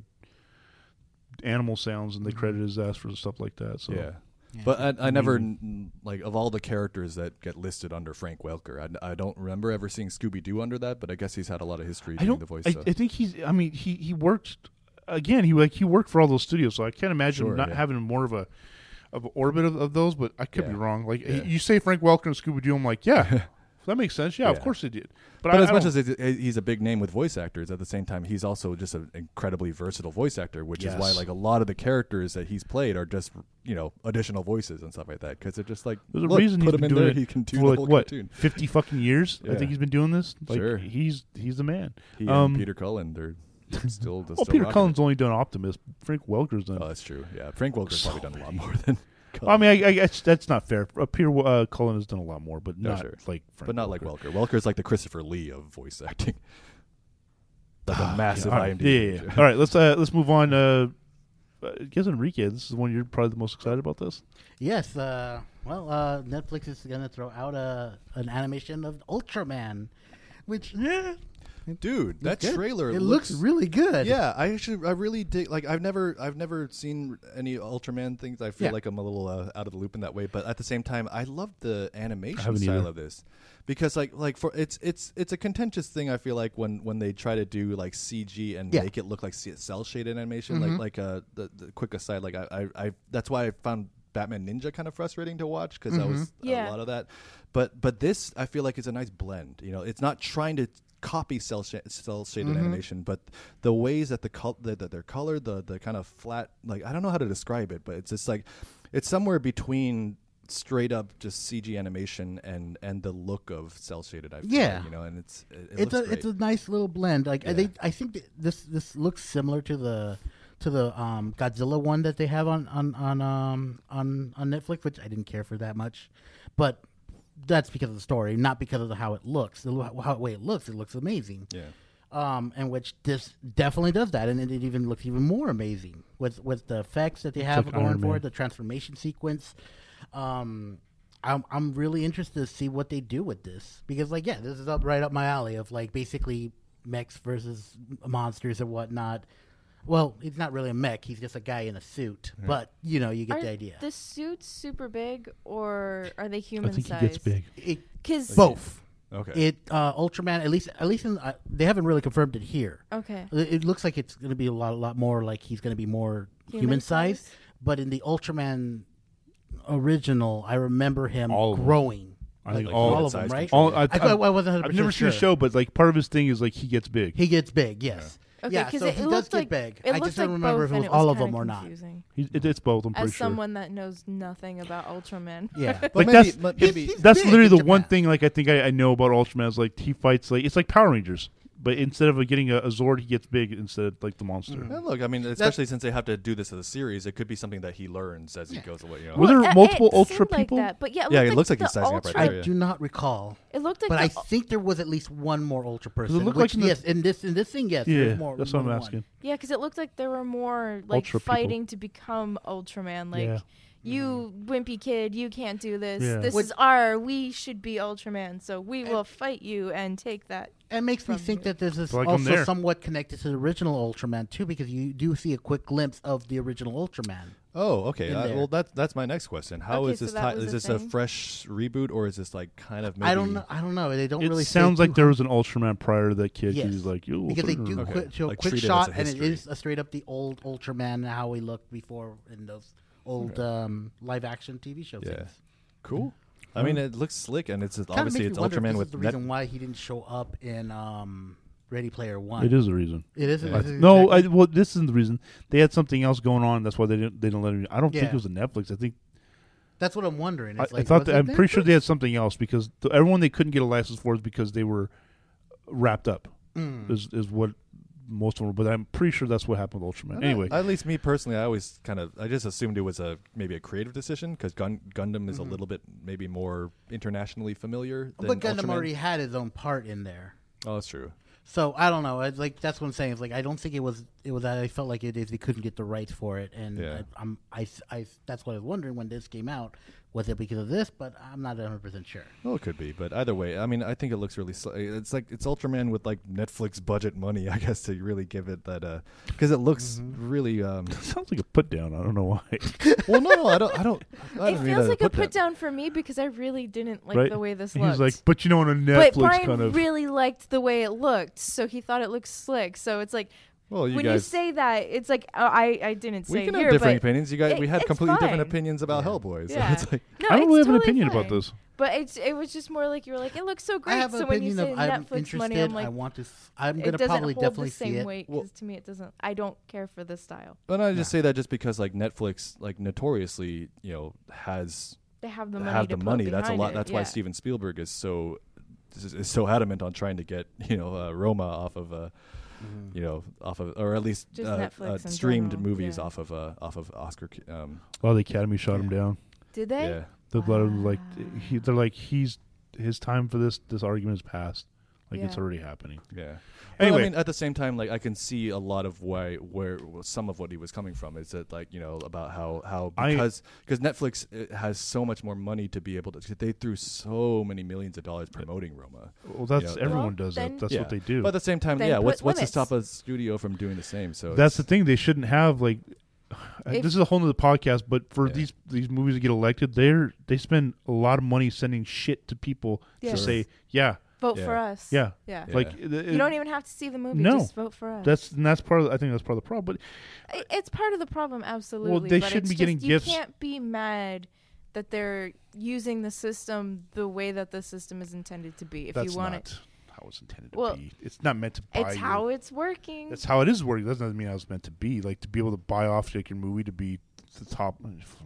animal sounds, and they Mhm. credit his ass for stuff like that. So yeah. Yeah. But I, I never Amazing. n- like of all the characters that get listed under Frank Welker. I, I don't remember ever seeing Scooby Doo under that, but I guess he's had a lot of history I doing don't. the voice. I, stuff. I think he's. I mean, he he worked again. He like he worked for all those studios, so I can't imagine Sure, not yeah. having more of a of an orbit of, of those. But I could Yeah. be wrong. Like Yeah. you say, Frank Welker and Scooby Doo. I'm like, yeah, that makes sense. Yeah, of Yeah. course they did. But, But I, as I much don't- as it, he's a big name with voice actors, at the same time, he's also just an incredibly versatile voice actor, which is why Yes. like a lot of the characters that he's played are just you know additional voices and stuff like that because they're just like there's a look, reason put he's him been in doing there, it he can do for the like whole what cartoon. fifty fucking years. I Yeah. think he's been doing this. Like Sure. he's he's the man. He Um, and Peter Cullen, they're still. they're Well, still Peter rocking Cullen's it. only done Optimus. Frank Welker's done. Oh, that's true. Yeah, Frank Welker's So probably done a lot many. more than. Well, I Cullen. mean, I, I guess that's not fair. Uh, Peter uh, Cullen has done a lot more, but No, not sure. like Frank but not like Welker. Welker. Welker's like the Christopher Lee of voice acting. Like a massive All right. IMDb. Yeah, yeah, yeah. All right, let's uh, let's move on. Uh, uh, I guess Enrique, this is the one you're probably the most excited about. This. Yes. Uh, well, uh, Netflix is gonna throw out a an animation of Ultraman, which yeah, Dude, that good. trailer it looks, really good. Yeah, I actually, I really dig. Like, I've never, I've never seen any Ultraman things. I feel Yeah. like I'm a little uh, out of the loop in that way. But at the same time, I love the animation haven't style either. of this because, like, like for it's, it's, it's a contentious thing. I feel like when, when they try to do like C G and Yeah. make it look like cell shaded animation. Mhm. Like, like uh, the, the quick aside, like I, I, I, that's why I found Batman Ninja kind of frustrating to watch because that was Yeah. a lot of that. But, but this I feel like is a nice blend. You know, it's not trying to copy cell sh- cell shaded Mhm. animation, but the ways that the col- that that they're colored, the the kind of flat, like I don't know how to describe it, but it's just like it's somewhere between straight up just C G animation and and the look of cell shaded. I feel Yeah. like, you know, and it's it, it it's a looks it's a great. nice little blend. Like I Yeah. think I think that this this looks similar to the to the um, Godzilla one that they have on on on um on on Netflix, which I didn't care for that much, but that's because of the story, not because of the, how it looks. The lo- how the way it looks, it looks amazing. Yeah. Um, and which this definitely does that, and it, it even looks even more amazing with with the effects that they have like going Iron for Man. it, the transformation sequence. Um, I'm I'm really interested to see what they do with this because, like, yeah, this is up right up my alley of like basically mechs versus monsters and whatnot. Well, he's not really a mech; he's just a guy in a suit. Yeah. But you know, you get Are the idea. the suits super big or are they I human think size? he gets big. It, Because both. Okay. It uh, Ultraman, at least at least in, uh, they haven't really confirmed it here. okay, It it looks like it's going to be a lot, a lot more like he's going to be more Human human, size. size? But in the Ultraman original, I remember him All of them. growing. I Like, think all, all of them, size right? All, I, I, thought- I wasn't I've never seen sure. a show, but like part of his thing is like he gets big. He gets big, yes. okay. yeah, Because so it, he it does looked get like big. it I looked just don't like remember both, if it and was all of kinda them or not. confusing. He, it, it's both. I'm pretty As sure. someone that knows nothing about Ultraman, Yeah. But like maybe- that's but it's- maybe- that's big literally in the one Japan. thing like I think I, I know about Ultraman is like he fights like it's like Power Rangers, but instead of uh, getting a, a Zord, he gets big instead of like the monster. Mhm. Yeah, look, I mean, especially since they have to do this as a series, it could be something that he learns as he goes away. You know? Were there Well, it- multiple it Ultra seemed like people? that, but yeah, it Yeah, looked it looks like the he's sizing up right Ultra, there, I yeah. do not recall, It looked like but I the, think there was at least one more Ultra person. look which, like in the- yes, in this in this thing, yes, Yeah, there's more. that's more what I'm than one. asking. yeah, because it looked like there were more like Ultra people. fighting to become Ultraman. Like Yeah. You wimpy kid, you can't do this. Yeah. This What- is our. We should be Ultraman, so we will fight you and take that. It makes me From think you. that this is Like I'm also there. somewhat connected to the original Ultraman too, because you do see a quick glimpse of the original Ultraman. Oh, okay. in Uh, there. well, that's that's my next question. How Okay, is so this? that Ti- was is a this a thing? fresh reboot, or is this like kind of? Maybe I don't know. I don't know. They don't It really. sounds say like too there was an Ultraman prior to that kid. Yes. He's like, you because they do Okay. quick, show a Like, quick treat it as shot, a and it history. is a straight up the old Ultraman how he looked before in those old um, live action T V shows. Yeah. Cool. I mean, it looks slick, and it's obviously it's wonder if Ultraman this with is the net- reason why he didn't show up in um, Ready Player One. It is the reason. It is. Yeah. this is No, I, exactly- well, this isn't the reason. They had something else going on. That's why they didn't. They didn't let him. I don't think Yeah. it was a Netflix. I think that's what I'm wondering. I, It's I like, thought. was That, it I'm pretty sure they Netflix? had something else because the, everyone they couldn't get a license for is because they were wrapped up. Mm. Is is what most of them. Were, but I'm pretty sure that's what happened with Ultraman. Uh, Anyway, at least me personally, I always kind of I just assumed it was a maybe a creative decision because Gun- Gundam is Mhm. a little bit maybe more internationally familiar. Than But Gundam Ultraman. already had his own part in there. Oh, that's true. So I don't know. It's like that's what I'm saying. It's like I don't think it was. It was. I felt like it is. They couldn't get the rights for it, and Yeah. I, I'm. I, I. That's what I was wondering when this came out. Was it because of this? But I'm not one hundred percent sure. Well, it could be, but either way, I mean, I think it looks really. Sl- it's like it's Ultraman with like Netflix budget money, I guess, to really give it that because it looks Mm-hmm. really. Um, sounds like a put down. I don't know why. well, no, no, I don't. I don't. I It don't mean feels that like a put put down. down for me because I really didn't like Right? the way this He's looked. like, but you know, on a but Netflix Brian kind of. really liked the way it looked, so he thought it looked slick. So it's like Well, you when guys. you say that, it's like uh, I I didn't we say can here, have different but opinions. You guys, it- we had it's completely different fine. opinions about Yeah. Hellboy. So Yeah. it's like, no, I don't it's really have an totally opinion fine. about this. But it's it was just more like you were like it looks so great. I have so an when you opinion say of I'm Netflix interested. money, I'm like I want to. s- I'm it gonna doesn't probably hold definitely the same see it. weight Well- because to me it doesn't. I don't care for this style. but I just Yeah. say that just because like Netflix, like notoriously, you know, has They have the money. have to the put money. That's a behind lot. it, That's why yeah. Steven Spielberg is so is, is so adamant on trying to get you know uh, Roma off of uh, Mhm. you know off of or at least Just uh, Netflix uh, in streamed general, movies yeah. off of uh, off of Oscar. Um, Well, the Academy shot him Yeah. down. Did they? yeah, The blood like Wow. he, they're like he's his time for this this argument is past. Like it's Yeah. already happening. yeah. Anyway. But, I mean, at the same time, like I can see a lot of why where some of what he was coming from is that like you know about how how I- because because Netflix uh, has so much more money to be able to they threw so many millions of dollars promoting Roma. Well, that's Yeah. everyone Well, does then- that. That's Yeah. what they do. But at the same time, Then yeah, put what's what's to limits. stop a studio from doing the same? So That's the it's- thing. They shouldn't have like. If- this is a whole nother podcast, but for Yeah. these these movies to get elected, they're they spend a lot of money sending shit to people Yes. to say, yeah, Vote Yeah. for us. yeah, Yeah. Yeah. like it- You don't even have to see the movie. No. Just vote for us. that's and that's part of I think that's part of the problem. But I- it's part of the problem, absolutely. they but shouldn't it's be getting just, gifts. You can't be mad that they're using the system the way that the system is intended to be. If that's you want not it, how it's intended to Well, be. It's not meant to buy. it's you. how it's working. That's how it is working. That doesn't mean how it's meant to be. Like to be able to buy off like your movie to be the top.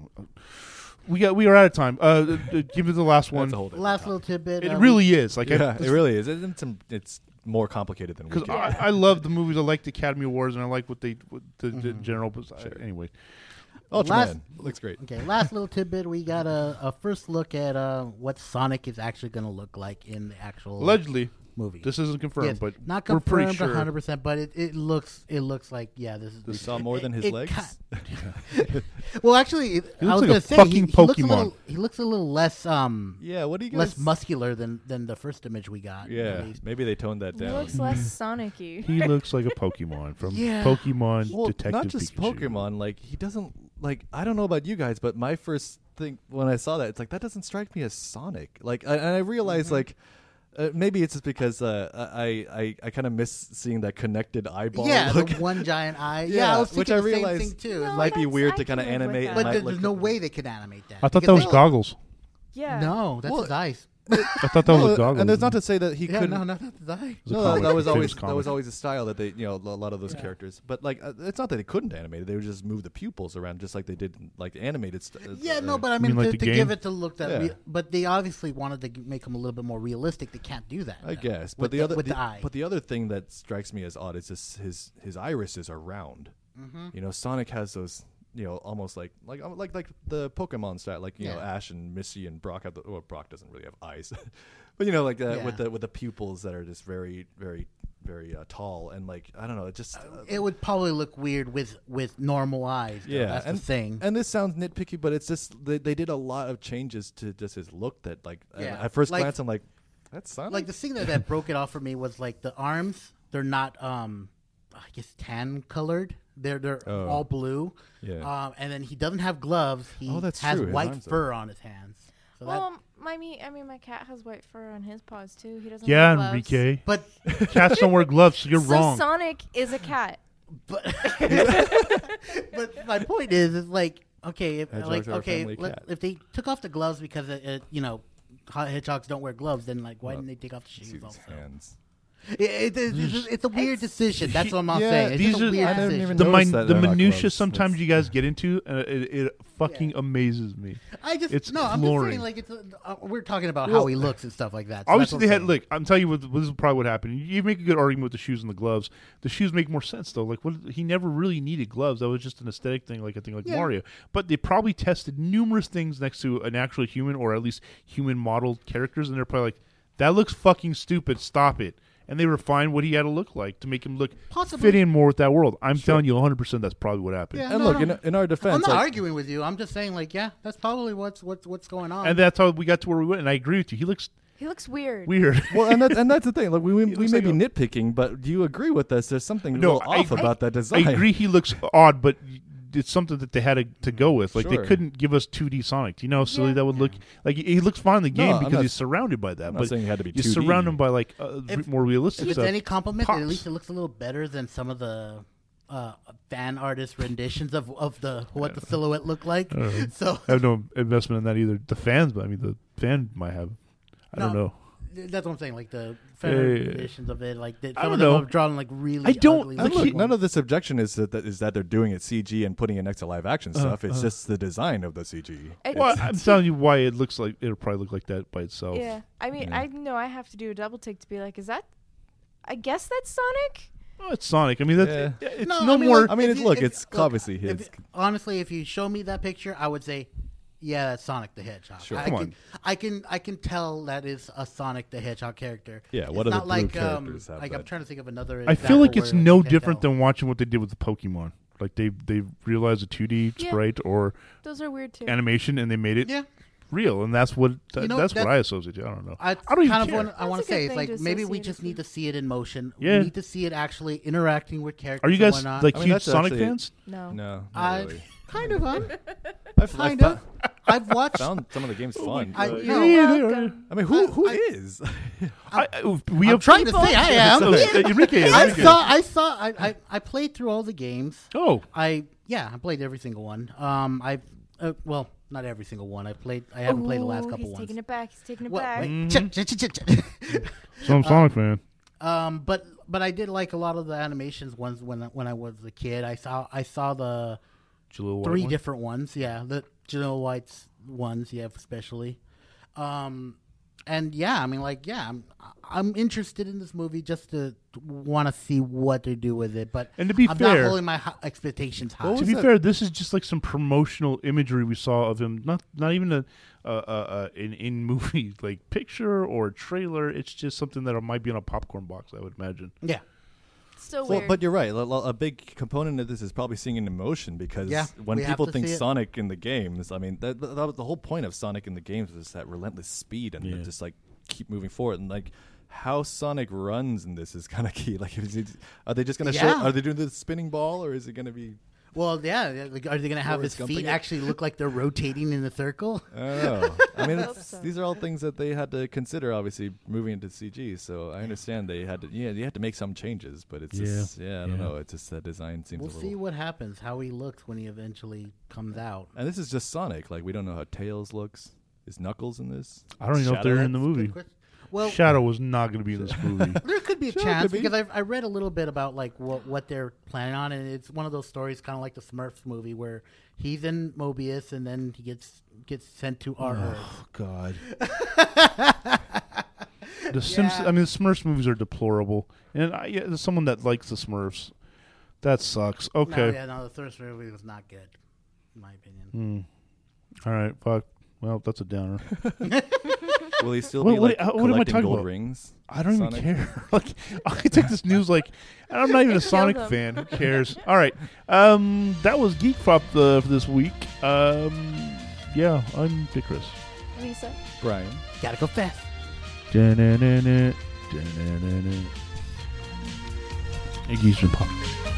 We got we are out of time. Uh, uh, give me the last one. That's a whole different Last topic. little tidbit. It uh, really is like yeah, I, it really is. It's, it's more complicated than we because get. I, I love the movies. I like the Academy Awards, and I like what they what the, the Mhm. general. But I- Sure. anyway, Ultraman last- looks great. Okay, last little tidbit. We got a, a first look at uh, what Sonic is actually going to look like in the actual allegedly, movie. this isn't confirmed, Yes, but not we're pretty confirmed sure. one hundred percent, but it, it looks it looks like yeah, this is. You This- saw more it- than his it legs. ca- well, actually, it, He I looks was like a going to say fucking he, he looks a Pokemon. little he looks a little less um yeah, what do you guys? less muscular than than the first image we got. Yeah, at least. maybe they toned that It down. looks less Sonic-y. He looks like a Pokemon from Yeah. Pokemon well, Detective not just Pikachu. Pokemon. Like he doesn't like. I don't know about you guys, but my first thing when I saw that, it's like that doesn't strike me as Sonic. Like, I, and I realized Mm-hmm. like. Uh, maybe it's just because uh, I I, I kind of miss seeing that connected eyeball Yeah, look. the one giant eye. Yeah, Yeah, I was which thinking I the same realized- thing too. No, It's might like, be that's- weird I to can kind of live with animate. that. and but might there- look there's no the- way they could animate that. I thought that because was they- goggles. Yeah. No, that's Well, his eyes. I thought that was Well, goggles. and there's not to say that he Yeah, couldn't. no, no, that's his eyes. It's a No, comic, that was famous always that comic. was always a style that they you know a lot of those Yeah. characters. But like, uh, it's not that they couldn't animate it; they would just move the pupils around, just like they did in, like animated. St- uh, Yeah, uh, no, but I You mean, mean like to, the to give game? it to look that, Yeah. re- but they obviously wanted to g- make them a little bit more realistic. They can't do that. I though, guess, but with the, other with the, the eye. but the other thing that strikes me as odd is this, his his irises are round. Mm-hmm. You know, Sonic has those. You know, almost like like um, like like the Pokemon style, like you know, Yeah. Ash and Misty and Brock have the. Well, Brock doesn't really have eyes, but you know, like uh, Yeah. with the with the pupils that are just very very very uh, tall, and like I don't know, it just uh, It would probably look weird with with normal eyes. Though. yeah, that's and the thing. and this sounds nitpicky, but it's just they, they did a lot of changes to just his look that like Yeah. at first Like- glance I'm like, that's Sonic. Like the thing that, that broke it off for me was like the arms. They're not, um, I guess, tan colored. They're they're Oh. all blue. Yeah. Um, and then he doesn't have gloves. He Oh, that's has true. His white arms are- fur on his hands. So that, Well, my me, I mean, my cat has white fur on his paws too. He doesn't. Yeah, wear gloves. Enrique. but Cats don't wear gloves, so you're so wrong. Sonic is a cat. but but my point is, is like okay, if, Hedgehogs like are a okay, family let- cat. if they took off the gloves because it, it, you know ho- hedgehogs don't wear gloves, then like why Well, didn't they take off the shoes See his also? hands. It, it, it's, it's, it's a weird It's- decision. That's what I'm Yeah, saying. It's these just a are- weird I didn't decision. even the notice min- that the they're not minutia gloves. sometimes That's- you guys get into, uh, it, it fucking Yeah. amazes me. I just It's no. I'm just flooring. saying like it's. A, uh, we're talking about Well, how he looks and stuff like that. So Obviously, that's they what had I'm look. I'm telling you, what, this is probably what happened. You make a good argument with the shoes and the gloves. The shoes make more sense though. Like, what he never really needed gloves. That was just an aesthetic thing, like a thing like Yeah. Mario. But they probably tested numerous things next to an actual human, or at least human modeled characters, and they're probably like, "That looks fucking stupid. Stop it." And they refined what he had to look like to make him look Possibly. fit in more with that world. I'm telling you, one hundred percent that's probably what happened. Yeah. And no, look, no. in, in our defense, I'm not like, arguing with you. I'm just saying like yeah, that's probably what's what's what's going on. And that's how we got to where we went. And I agree with you. He looks He looks weird. weird. well, and that's and that's the thing. Like we we, we looks may like be a- nitpicking, but do you agree with us? There's something No, little I- off I- about that design. I agree he looks odd, but it's something that they had to, to go with. Like, Sure. they couldn't give us two D Sonic. Do you know how silly Yeah. that would look? Like, he he looks fine in the game No, I'm because not- he's surrounded by that. I'm not but saying it had to be you two D. surround him by, like, uh, If- more realistic if it's stuff. any compliment, Pops. at least it looks a little better than some of the uh, fan artist renditions of, of the what the silhouette looked like. Uh, So I have no investment in that either. The fans, but I mean, the fan might have. I don't No. know. that's what I'm saying. Like the fan Yeah, yeah, yeah. renditions of it, like the, I some don't of them know. are drawn like really. I don't- ugly And Like, look, he- none of this objection is that, that is that they're doing it C G and putting it next to live action Uh, stuff. It's uh. just the design of the C G. It- Well, I'm telling you why it looks like it'll probably look like that by itself. Yeah, I mean, Yeah. I know I have to do a double take to be like, is that? I guess that's Sonic. Oh, it's Sonic. I mean, that's Yeah. it- it's No, no, I mean, more. like, I mean, if it's you- look, if- it's look, obviously if- his. honestly, if you show me that picture, I would say, yeah, that's Sonic the Hedgehog. Sure. I, Come can, on. I can I can tell that is a Sonic the Hedgehog character. Yeah, It's what other not blue like, characters um, have like I'm that? trying to think of another. I feel like example it's where no you can different tell. than watching what they did with the Pokemon. Like they they realized a two D Yeah. sprite or Those are weird too. animation, and they made it Yeah, real, and that's what th- You know, that's what that's- I associate. I don't know. I, I don't even kind of care. want I That's want a to say good it's thing like to maybe we associate just it need with. to see it in motion. Yeah. We need to see it actually interacting with characters. Are you and guys whatnot. like I mean, huge that's Sonic actually- fans? no. No, not I really. kind of am. I've, Kind I've of. I've watched. found some of the games fun. I- but- no. Yeah, Welcome. I mean, who I- who I- is? I, I, we I'm have trying to people- say I am. So, uh, Enrique, I Enrique. saw. I saw. I, I I played through all the games. Oh, I yeah. I played every single one. Um. I uh, well, not every single one. I played. I haven't played the last Ooh, couple he's ones. taking it back. He's taking it What- back. wait, Mhm. ch- ch- ch- ch- so I'm a Sonic fan. Um, but but I did like a lot of the animations ones when I- when I was a kid. I saw I saw the Jaleel White three one? different ones. Yeah, the Janelle White's ones. Yeah, especially. Um, and yeah, I mean, like, yeah, I'm I'm interested in this movie just to want to see what they do with it. But And to be I'm fair- not holding my hi- expectations high. To be fair, this is just like some promotional imagery we saw of him. Not not even a uh, uh, uh, in in movie like picture or trailer. It's just something that might be on a popcorn box. I would imagine. Yeah, Still Well, weird. but you're right. A, a big component of this is probably seeing an emotion because Yeah, when we have people to think see it. Sonic in the games, I mean, that, that, that was the whole point of Sonic in the games was that relentless speed and Yeah. just like keep moving forward and like how Sonic runs in this is kind of key. Like, is it, are they just gonna show? Yeah. Are they doing the spinning ball or is it gonna be? well, yeah. yeah, Like, are they gonna have his Forrest Gumping feet it? actually look like they're rotating in a circle? Oh, I mean, I hope it's, so. these are all things that they had to consider. Obviously, moving into C G. So I understand they had to. Yeah, you had to make some changes, but it's Yeah. just yeah. I don't Yeah. know. It's just that design seems We'll a little. see what happens, how he looks when he eventually comes out. And this is just Sonic. Like we don't know how Tails looks. Is Knuckles in this? I don't even know if they're in the That's a good movie. question. Well, Shadow was not going to be in this movie. there could be a Sure, chance could be. because I I read a little bit about like what what they're planning on, and it's one of those stories kind of like the Smurfs movie where he's in Mobius and then he gets gets sent to our Earth. Oh God. The Sims. Yeah. I mean, the Smurfs movies are deplorable, and I, yeah, as someone that likes the Smurfs, that sucks. Okay. No, yeah, no, the first movie was not good, in my opinion. Hmm. All right. Fuck. Well, that's a downer. Will he still What- be what- like uh, what am I collecting talking gold about? rings? I don't Sonic? even care. Like, I take this news like, and I'm not even a Kill Sonic them. fan. Who cares? All right. Um, that was Geek Pop uh, for this week. Um, yeah, I'm Big Chris. Lisa. Brian. Gotta go fast. Da-na-na-na, da-na-na-na. Hey, Geeks and Pop.